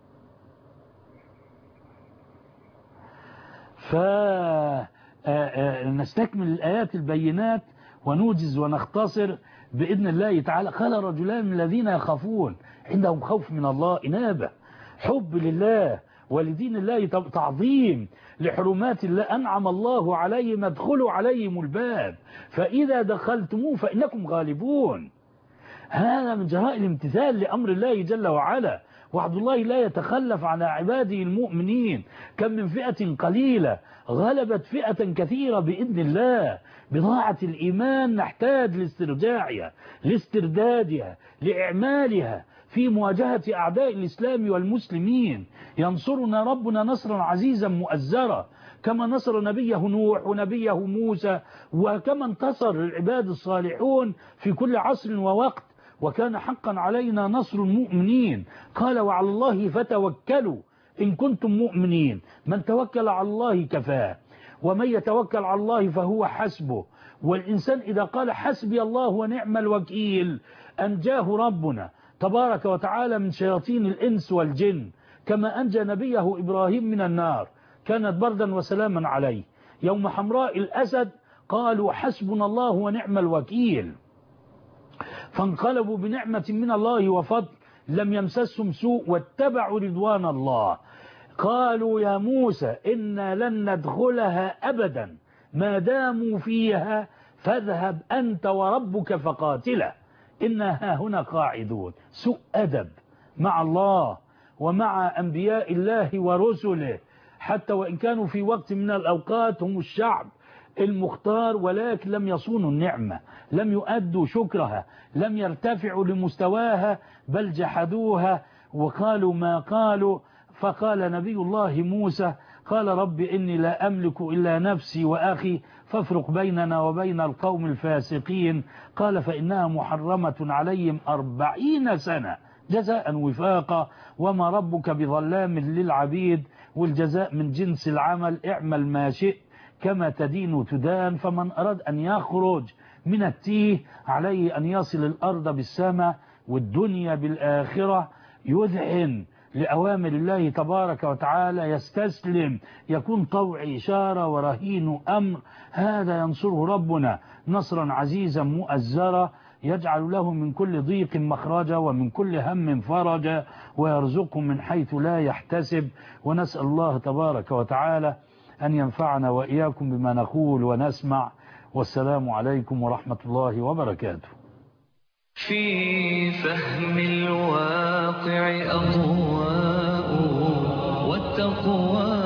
فنستكمل الآيات البينات ونوجز ونختصر بإذن الله تعالى. قال رجلان من الذين يخافون، عندهم خوف من الله، إنابة، حب لله ولدين الله، تعظيم لحرمات الله، أنعم الله عليهم ادخلوا عليهم الباب فإذا دخلتموه فإنكم غالبون. هذا من جراء الامتثال لأمر الله جل وعلا، وعد الله لا يتخلف عن عباده المؤمنين. كم من فئة قليلة غلبت فئة كثيرة بإذن الله. بضاعة الإيمان نحتاج لاسترجاعها، لاستردادها، لإعمالها في مواجهة أعداء الإسلام والمسلمين. ينصرنا ربنا نصرا عزيزا مؤزرا، كما نصر نبيه نوح ونبيه موسى، وكما انتصر العباد الصالحون في كل عصر ووقت، وكان حقا علينا نصر المؤمنين. قال وعلى الله فتوكلوا إن كنتم مؤمنين. من توكل على الله كفاه، ومن يتوكل على الله فهو حسبه. والإنسان إذا قال حسبي الله ونعم الوكيل أنجاه ربنا تبارك وتعالى من شياطين الإنس والجن، كما أنجى نبيه إبراهيم من النار، كانت بردا وسلاما عليه. يوم حمراء الأسد قالوا حسبنا الله ونعم الوكيل، فانقلبوا بنعمة من الله وفضل لم يمسسهم سوء واتبعوا رضوان الله. قالوا يا موسى إنا لن ندخلها أبدا ما داموا فيها فاذهب أنت وربك فقاتلا إنا هاهنا قاعدون. سوء أدب مع الله ومع أنبياء الله ورسله، حتى وإن كانوا في وقت من الأوقات هم الشعب المختار، ولكن لم يصونوا النعمة، لم يؤدوا شكرها، لم يرتفعوا لمستواها، بل جحدوها وقالوا ما قالوا. فقال نبي الله موسى قال رب إني لا أملك إلا نفسي وأخي فافرق بيننا وبين القوم الفاسقين. قال فإنها محرمة عليهم 40 سنة جزاء وفاقا وما ربك بظلام للعبيد والجزاء من جنس العمل اعمل ما شئت كما تدين تدان. فمن أراد أن يخرج من التيه عليه أن يصل الأرض بالسماء والدنيا بالآخرة، يذعن لأوامر الله تبارك وتعالى، يستسلم، يكون طوع إشارة ورهين أمر. هذا ينصره ربنا نصرا عزيزا مؤزرا، يجعل له من كل ضيق مخرجا ومن كل هم فرجا ويرزقه من حيث لا يحتسب. ونسأل الله تبارك وتعالى أن ينفعنا وإياكم بما نقول ونسمع. والسلام عليكم ورحمة الله وبركاته. في فهم الواقع أضواء والتقوى